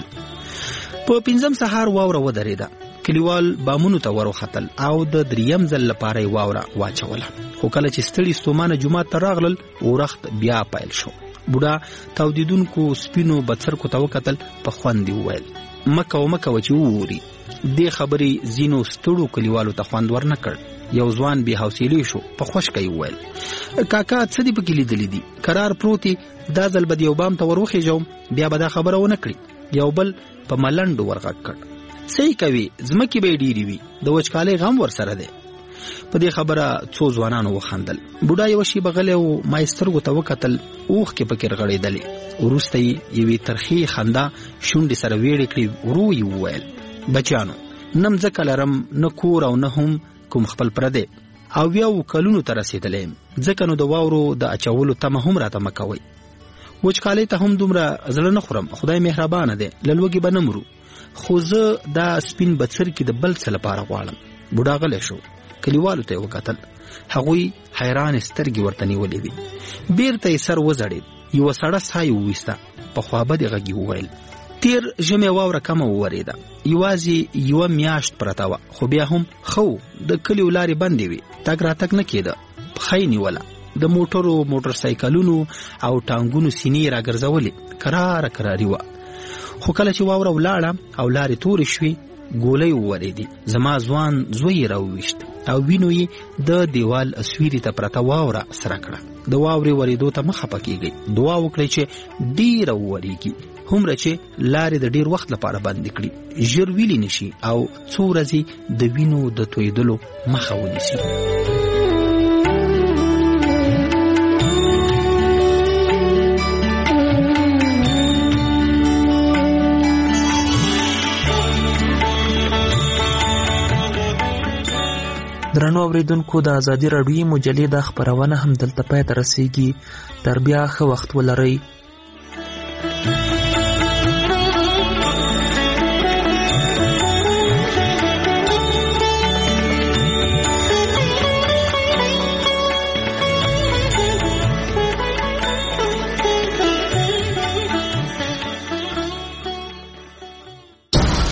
په پنځم سهار واوره ودرېده. کلیوال بامونو ته وروختل او د دریم ځل لپاره یې واوره واچوله. خو کله چې ستړي ستومانه جومات ته راغلل ورښت بیا پیل شو. بوډا تاودیدونکو سپینو بڅرکو ته وکتل. په خوند یې وویل مه کوه مه کوه چې ووري. دې خبرې ځینو ستړو کلیوالو ته خوند ور نه کړ. یو ځوان بې حوصلې شو. په خوشکه یې وویل کاکا څه دې پکې لیدلي دي کرار پروت دا ځل به د یو بام ته ور وخېژوم بیا به دا خبره ونه کړي. یو بل په ملنډو ورغږ کړ څه یې کوې ځمکې به یې ډېرې وي د وچکالۍ غم ورسره دی. په دې خبره څو ځوانانو وخندل. بوډا یوه شېبه غلی و. ما یې سترګو ته وکتل اوښکې پکې رغړېدلې. وروسته یې یوې ترخې خندا شونډې سره ویړې کړې. ورو یې وویل بچیانو نه مځکه لرم نه کور او نه هم کوم خپل پردی او یو کلونو ته رسېدلی یم ځکه نو د واورو د اچولو تمه هم راته مه کوئ. وچکالۍ ته هم دومره زړه نه خورم. خدای مهربانه دی له لوږې به نه مرو. خو زه دا سپین بڅرکي د بل څه لپاره غواړم. بوډا غلی شو. کلیوالو ته یې وکتل. هغوی حیرانې سترګې ورته نیولې وې. بیرته یې سر وځړېد. یوه سړه ساه یې وویسته. په خوابدې غږ یې وویل تیر ژمې واوره کمه وورېده. یوازې یوه میاشت پرته وه خو بیا هم ښه و. د کلیو لارې بندې وې. تګ راتګ نه کېده. پښه یې نیوله. د موټرو موټرسایکلونو او ټانګونو سینې یې راګرځولې. کراره کراري وه. خو کله چې واوره ولاړه او لارې تورې شوې ګولۍ وورېدې. زما ځوان زوی یې راوویشت. او وینو یې د دیوال اسویری ته پرته واوره سره کړه. د واورې ورېدو ته مخه پکېږئ، دعا وکړئ چې ډیره وورېږي، هومره چې لارې د ډیر وخت لپاره بندې کړي، ژر ویلې نشي او څو ورځې د وینو د تویدلو مخه ونیسي. درنو اوریدونکو، د ازادي راډیو مجلې د خبرونه هم دلته پای ته رسیږي. تر بیا ښه وخت ولرئ.